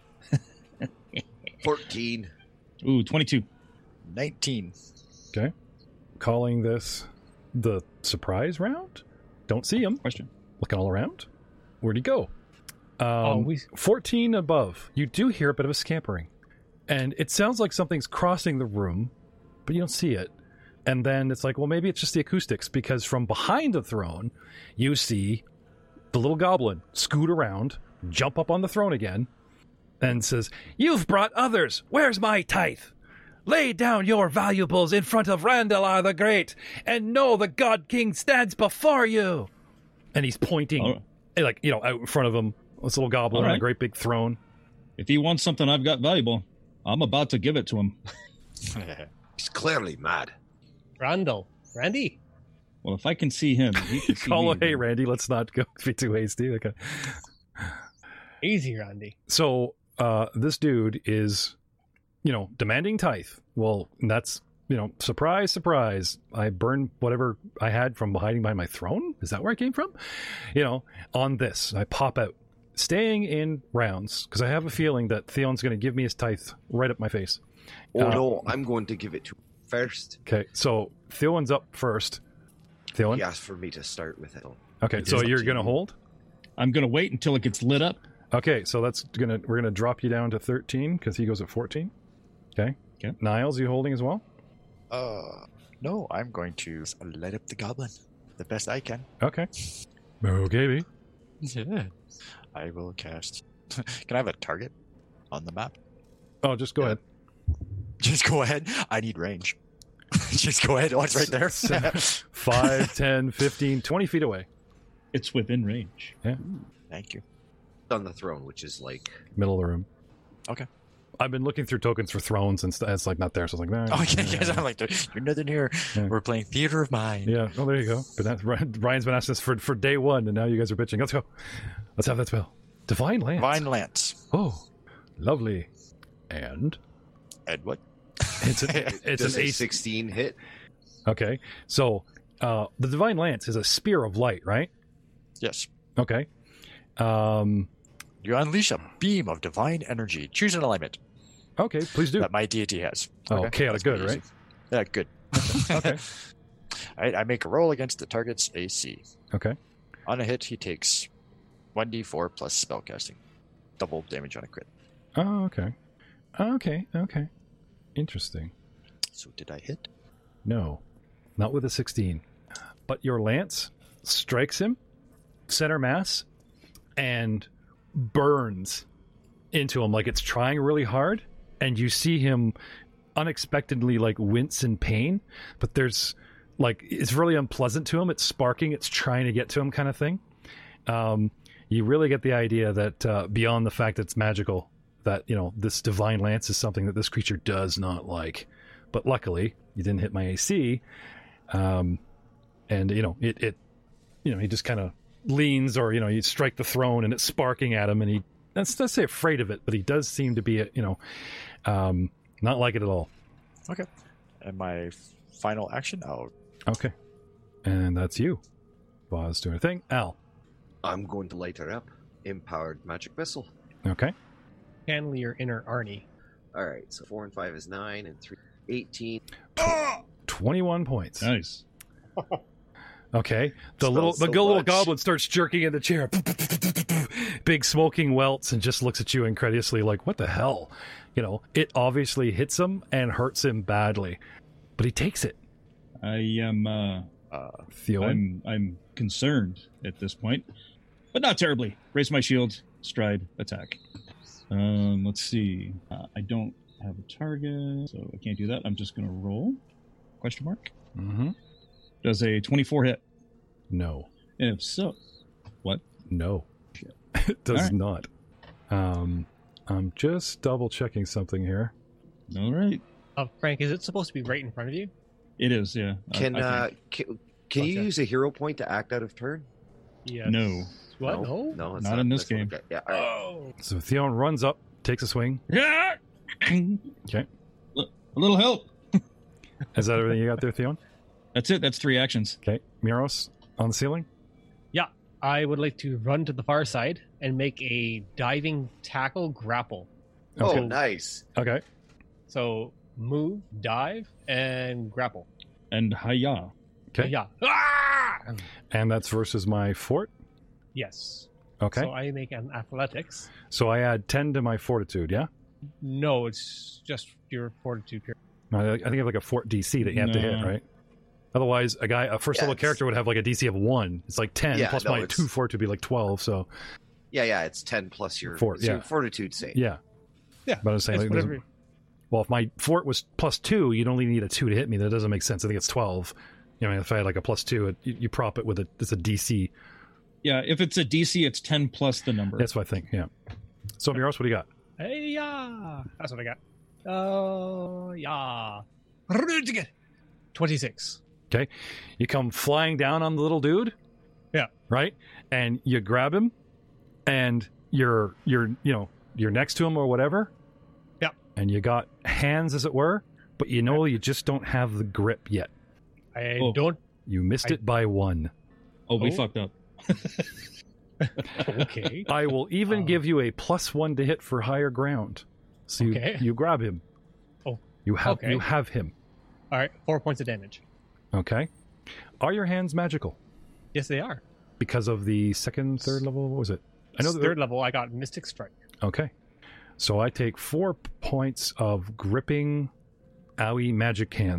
fourteen.
Ooh, twenty-two.
nineteen.
Okay. Calling this the surprise round? Don't see him.
Question.
Looking all around. Where'd he go? Um,
Oh, we-
fourteen above. You do hear a bit of a scampering. And it sounds like something's crossing the room, but you don't see it. And then it's like, well, maybe it's just the acoustics, because from behind the throne, you see the little goblin scoot around, jump up on the throne again, and says, "You've brought others. Where's my tithe? Lay down your valuables in front of Randalar the Great, and know the God King stands before you." And he's pointing,
All right.
like, you know, out in front of him, this little goblin
All
on a
right.
great big throne.
If he wants something I've got valuable, I'm about to give it to him.
He's clearly mad.
Randall. Randy.
Well, if I can see him, he can see
Call
me.
him, hey, Randy, let's not go be too hasty. Okay.
Easy, Randy.
So uh, this dude is, you know, demanding tithe. Well, that's, you know, surprise, surprise. I burned whatever I had from hiding behind my throne. Is that where I came from? You know, on this, I pop out, staying in rounds, because I have a feeling that Theon's going to give me his tithe right up my face.
Oh
Uh,
no, I'm going to give it to him first.
Okay, so Theon's up first. Theon?
He asked for me to start with it.
Okay,
It
so
is up
you're
to
going to
you.
hold?
I'm going to wait until it gets lit up.
Okay, so that's gonna we're gonna drop you down to thirteen because he goes at fourteen. Okay.
Okay.
Niles, you holding as well?
Uh, No, I'm going to light up the goblin the best I can.
Okay. Okay, B.
Yeah. I will cast. Can I have a target on the map?
Oh, just go
Yeah.
ahead.
Just go ahead. I need range. Just go ahead. Oh, it's right there.
five, ten, fifteen, twenty feet away.
It's within range.
Thank you.
On the throne, which is like
Middle of the room.
Okay.
I've been looking through tokens for thrones and st- it's like not there, so I was like, nah.
Oh, yeah, yes, I'm like, you're nothing here.
Yeah.
We're playing Theater of Mind.
Yeah. Oh, there you go. But that, Ryan's been asking us for, for day one, and now you guys are bitching. Let's go. Let's have that spell. Divine Lance.
Divine Lance.
Oh, lovely. And
And what?
it's a, it's
does
an
a
ace.
sixteen hit.
Okay. So uh, the Divine Lance is a spear of light, right?
Yes.
Okay. Um.
You unleash a beam of divine energy. Choose an alignment
Okay. Please do.
that my deity has.
Oh, chaotic
that's
good,
pretty
right?
easy. Yeah, good.
Okay.
I, I make a roll against the target's A C.
Okay.
On a hit, he takes one d four plus spellcasting. Double damage on a crit.
Oh, okay. Okay. Okay. Interesting.
So did I hit?
No, not with a sixteen. But your lance strikes him, center mass, and burns into him like it's trying really hard. And you see him unexpectedly like wince in pain. But there's like, it's really unpleasant to him. It's sparking. It's trying to get to him kind of thing. Um, you really get the idea that uh, beyond the fact that it's magical, that, you know, this divine lance is something that this creature does not like. But luckily, you didn't hit my A C, um, and you know it. It, you know, he just kind of leans, or you know, you strike the throne, and it's sparking at him, and he. Let's not say afraid of it, but he does seem to be, you know, um, not like it at all.
Okay. And my final action, I'll
Okay, and that's you. Boz doing a thing. Al.
I'm going to light her up. Empowered magic missile.
Okay.
Handle your inner Arnie.
All right, so four and five is nine, and three, eighteen.
Twenty-one points.
Nice.
Okay. The
Smells
little the
so
go- little
much.
goblin starts jerking in the chair. Big smoking welts, and just looks at you incredulously like, what the hell? You know, it obviously hits him and hurts him badly. But he takes it.
I am. Uh,
uh,
Theoden.
I'm. I'm concerned at this point, but not terribly. Raise my shield. Stride. Attack. Um. Let's see. Uh, I don't have a target, so I can't do that. I'm just gonna roll. Question mark.
Mm-hmm.
Does a twenty-four hit?
No.
If so, what?
No. It does
All right.
not. Um, I'm just double checking something here.
All right.
Uh, Frank, is it supposed to be right in front of you?
It is. Yeah. I-
Can
I
uh,
think.
can, can you
Okay.
use a hero point to act out of turn?
Yes.
No.
What?
no,
No.
no, it's
Not in this
that's one.
game.
Okay, Yeah. All right.
Oh.
So Theon runs up, takes a swing.
Yeah.
Okay.
A little help.
Is that everything you got there, Theon?
That's it. That's three actions.
Okay. Miros on the ceiling.
Yeah. I would like to run to the far side and make a diving tackle grapple.
Okay.
Oh, nice.
Okay.
So move, dive, and grapple.
And hiya.
Okay.
Yeah. Ah!
And that's versus my fort.
Yes.
Okay.
So I make an athletics.
So I add ten to my fortitude, yeah?
No, it's just your fortitude period.
I I think I have like a fort D C that you have to hit,
No.
right? Otherwise, a guy, a first
Yeah,
level
it's-
character would have like a D C of one. It's like ten
Yeah,
plus
no,
my
it's-
two fort to be like twelve. So
Yeah, yeah. It's ten plus your,
Fort,
it's your
yeah.
fortitude save.
yeah,
Yeah.
but I'm saying
It's
like, there's-
whatever.
well, if my fort was plus two, you'd only need a two to hit me. That doesn't make sense. I think it's twelve. You know, if I had like a plus two, it, you, you prop it with a it's a D C.
Yeah. If it's a D C, it's ten plus the number.
That's what I think. Yeah. So Miros, what do you got?
Hey, yeah. That's what I got. Oh, yeah. twenty-six.
Okay, you come flying down on the little dude.
Yeah.
Right, and you grab him, and you're you're you know you're next to him or whatever.
Yeah.
And you got hands, as it were, but you know you just don't have the grip yet.
I
Oh.
don't.
You missed
I-
it by one.
Oh, we
Oh.
fucked up.
Okay.
I will even
Oh.
give you a plus one to hit for higher ground. So you,
Okay.
you grab him.
Oh,
You have
okay.
you have him.
All right. Four points of damage.
Okay. Are your hands magical?
Yes, they are.
Because of the second, third level? What was it? I know that
Third level, I got Mystic Strike.
Okay. So I take four p- points of gripping owie magic hands.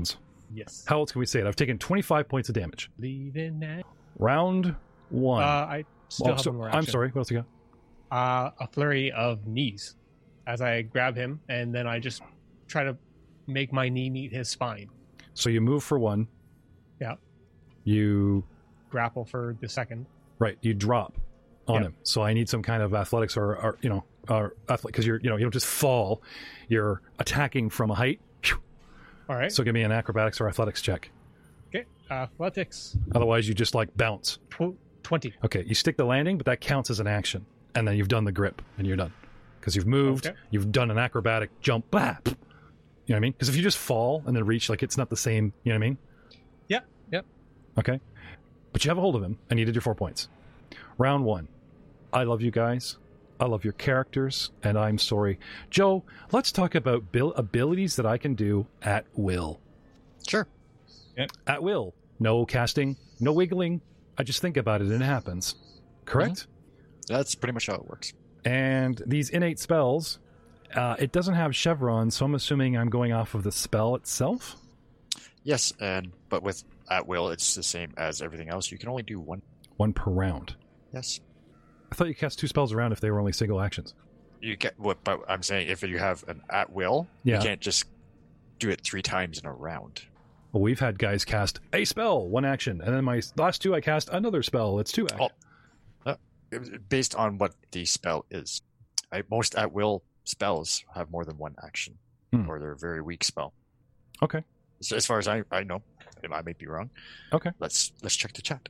Yes.
How else can we say it? I've taken twenty-five points of damage.
Leaving now.
Round one.
Uh, I still
Oh,
have
so-
one more
I'm
action.
sorry. What else you got?
Uh, a flurry of knees, as I grab him, and then I just try to make my knee meet his spine.
So you move for one.
Yeah.
You
Grapple for the second.
right. You drop on
Yep.
him. So I need some kind of athletics or, or you know, or athletic because you're you know you don't just fall. You're attacking from a height. Phew.
All right.
So give me an acrobatics or athletics check.
Okay. Athletics.
Otherwise, you just like bounce.
Tw- Twenty.
Okay, you stick the landing, but that counts as an action, and then you've done the grip, and you're done because you've moved.
Okay.
You've done an acrobatic jump. Bah! You know what I mean? Because if you just fall and then reach, like it's not the same. You know what I mean?
Yep. Yep.
Okay, but you have a hold of him, and you did your four points. Round one. I love you guys. I love your characters, and I'm sorry, Joe. Let's talk about bil- abilities that I can do at will.
Sure.
At will. No casting, no wiggling. I just think about it and it happens. Correct?
That's pretty much how it works.
And these innate spells, uh, it doesn't have chevron, so I'm assuming I'm going off of the spell itself?
Yes, and but with at will, it's the same as everything else. You can only do one.
One per round.
Yes.
I thought you cast two spells around if they were only single actions.
You get what, but I'm saying if you have an at will,
Yeah.
you can't just do it three times in a round.
Well, we've had guys cast a spell, one action, and then my last two I cast another spell. It's two actions.
Oh. Based on what the spell is. I, most at will spells have more than one action,
Hmm.
or they're a very weak spell.
Okay.
So as far as I, I know, I may be wrong.
Okay.
Let's let's check the chat.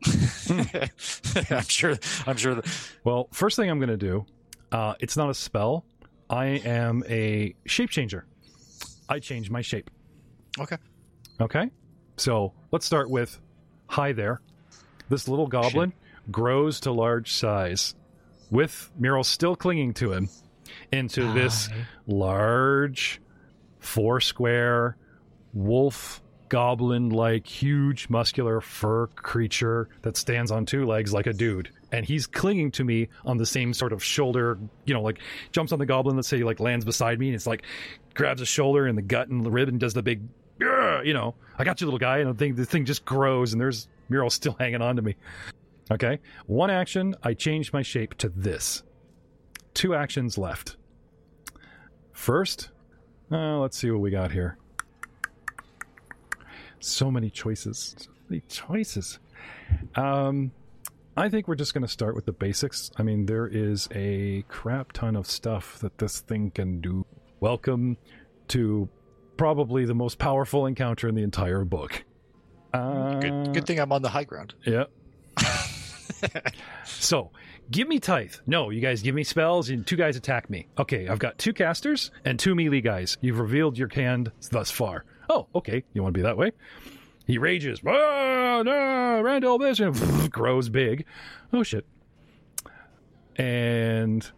I'm sure. I'm sure. That,
Well, first thing I'm going to do, uh, it's not a spell. I am a shape changer. I change my shape.
okay.
Okay? So let's start with hi there. This little goblin grows to large size with Muriel still clinging to him into this
Hi.
large, four square, wolf goblin like huge muscular fur creature that stands on two legs like a dude. And he's clinging to me on the same sort of shoulder, you know, like jumps on the goblin, let's say, like lands beside me, and it's like grabs a shoulder and the gut and the rib and does the big, "Yeah," you know, I got you, little guy, and the thing, the thing just grows, and there's Muriel still hanging on to me. Okay, one action, I changed my shape to this. Two actions left. First, uh, let's see what we got here. So many choices. So many choices. Um, I think we're just going to start with the basics. I mean, there is a crap ton of stuff that this thing can do. Welcome to probably the most powerful encounter in the entire book. Uh,
Good. Good thing I'm on the high ground.
Yeah. So, give me tithe. No, you guys give me spells and two guys attack me. Okay, I've got two casters and two melee guys. You've revealed your hand thus far. Oh, okay. You want to be that way? He rages. Oh, no, Randall, this, and grows big. Oh, shit. And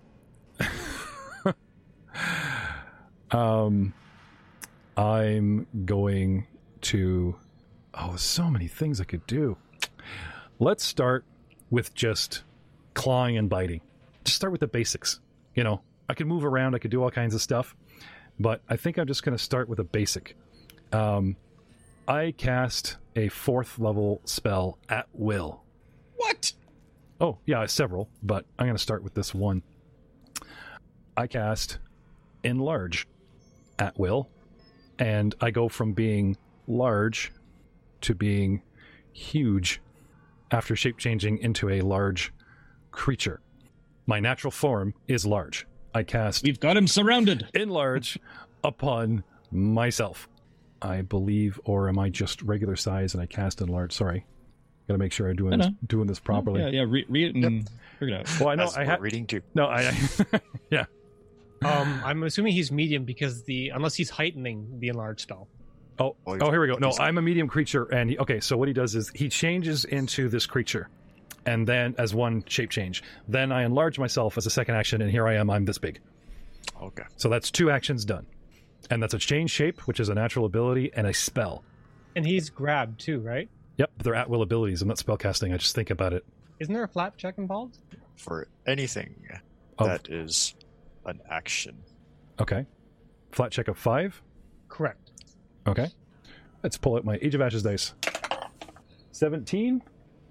um, I'm going to... Oh, so many things I could do. Let's start with just clawing and biting. Just start with the basics. You know, I could move around, I could do all kinds of stuff, but I think I'm just going to start with a basic. Um, I cast a fourth level spell at will.
What?
Oh, yeah, several, but I'm going to start with this one. I cast Enlarge at will, and I go from being large to being huge after shape changing into a large creature. My natural form is large. I cast
We've got him surrounded.
Enlarge upon myself, I believe, or am I just regular size and I cast Enlarge? Sorry. Gotta make sure I'm doing,
No,
this,
no.
doing this properly.
Yeah, yeah. Read, read it and figure it out.
Well, I know
As
I
we're
had.
reading too.
No, I. yeah.
Um, I'm assuming he's medium because the unless he's heightening the enlarged spell.
Oh,
Well,
oh, here we go. No,
he's-
I'm a medium creature, and he, okay. So what he does is he changes into this creature, and then as one shape change, then I enlarge myself as a second action, and here I am. I'm this big.
Okay.
So that's two actions done, and that's a change shape, which is a natural ability, and a spell.
And he's grabbed too, right?
Yep, they're at will abilities. I'm not spell casting. I just think about it.
Isn't there a flat check involved?
For anything
Of-
that is an action.
Okay, flat check of five.
Correct.
Okay, Let's pull out my Age of Ashes dice. seventeen.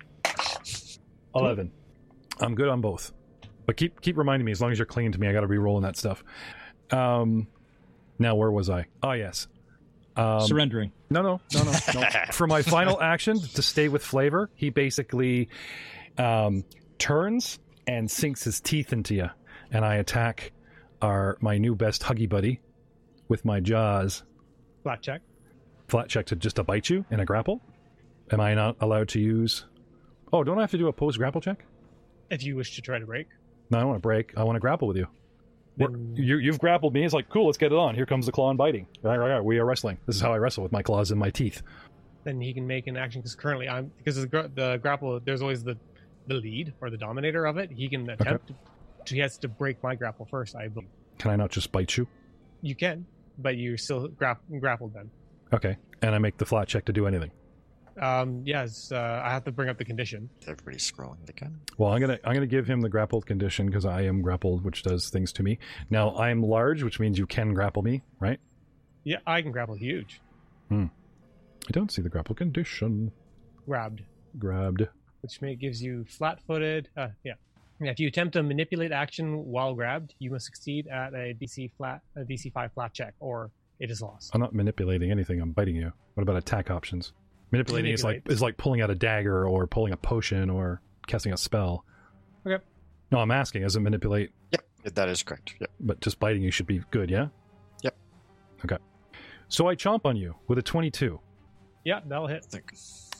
eleven. I'm good on both. But keep keep reminding me, as long as you're clinging to me, I got to re-rolling that stuff. Um, now, where was I? Oh, yes. Um,
Surrendering.
No, no, no, no, no. For my final action, to stay with flavor, he basically um, turns and sinks his teeth into you. And I attack our my new best huggy buddy with my jaws.
Flat check.
Flat check to just to bite you in a grapple? Am I not allowed to use... Oh, don't I have to do a post-grapple check?
If you wish to try to break.
No, I don't want to break. I want to grapple with you.
Then-
You, you've grappled me. It's like, cool, let's get it on. Here comes the claw and biting. Right, right, right. We are wrestling. This is how I wrestle, with my claws and my teeth.
Then he can make an action, because currently I'm... Because the, gra- the grapple, there's always the, the lead, or the dominator of it. He can attempt to... He has to break my grapple first, I believe.
Can I not just bite you?
You can, but you're still gra- grappled then.
Okay. And I make the flat check to do anything.
Um, yes, uh, I have to bring up the condition.
Everybody's scrolling again.
Well, I'm gonna I'm gonna give him the grappled condition because I am grappled, which does things to me. Now I am large, which means you can grapple me, right?
Yeah, I can grapple huge.
I don't see the grapple condition.
Grabbed,
Grabbed.
which may, gives you flat-footed. Uh, yeah. Yeah. If you attempt to manipulate action while grabbed, you must succeed at a D C flat, a D C five flat check, or it is lost.
I'm not manipulating anything. I'm biting you. What about attack options? Manipulating is like
Manipulate.
is like pulling out a dagger or pulling a potion or casting a spell.
Okay.
No, I'm asking. As a manipulate,
Yep, that is correct. Yep.
but just biting you should be good, yeah?
Yep.
Okay. So I chomp on you with a twenty-two.
Yeah, that'll hit.
I think.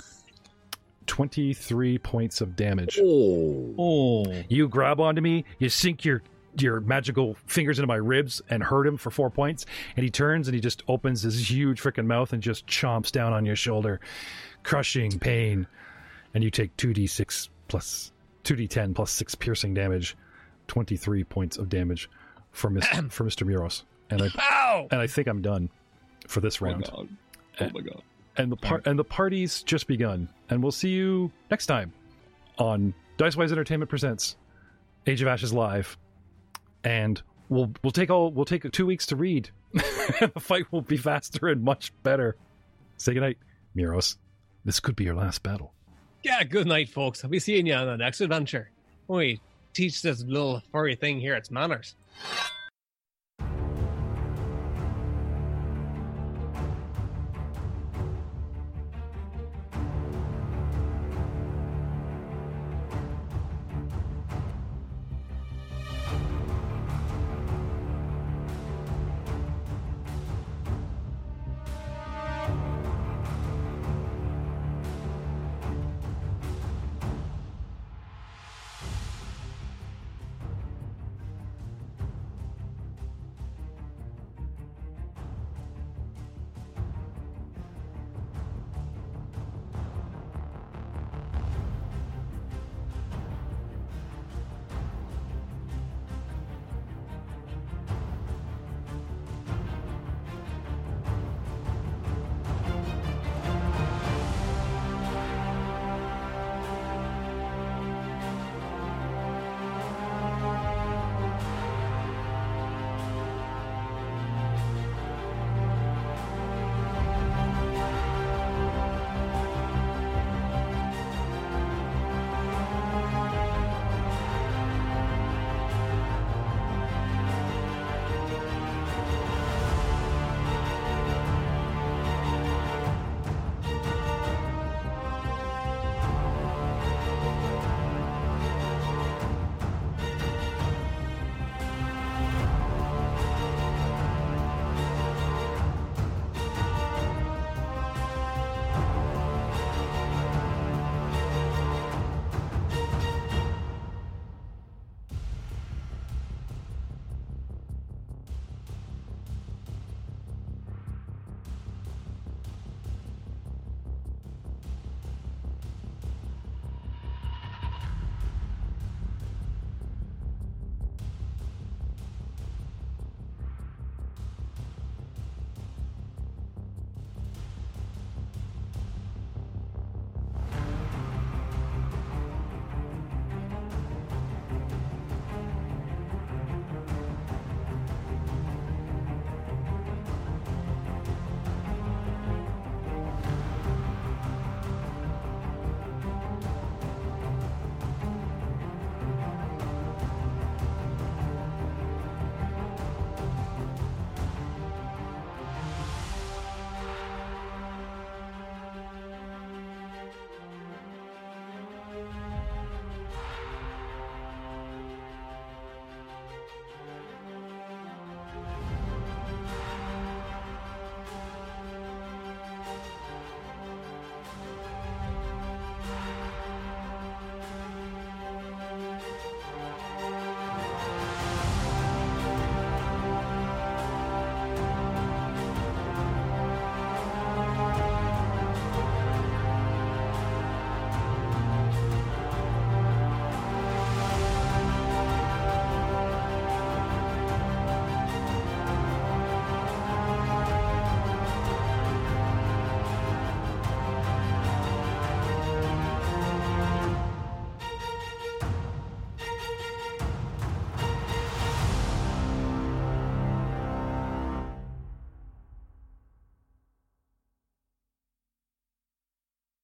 twenty-three points of damage.
Oh.
Oh.
You grab onto me, you sink your your magical fingers into my ribs and hurt him for four points, and he turns and he just opens his huge freaking mouth and just chomps down on your shoulder, crushing pain, and you take two d six plus two d ten plus six piercing damage, twenty-three points of damage for Mister for Mister Muros, and I
Ow!
and I think I'm done for this
Oh my
round.
god. Oh my god.
And the par- and the party's just begun, and we'll see you next time on Dicewise Entertainment presents Age of Ashes Live. And we'll we'll take all we'll take two weeks to read. The fight will be faster and much better. Say goodnight, Muros. This could be your last battle.
Yeah, good night, folks. I'll be seeing you on the next adventure. We teach this little furry thing here its manners.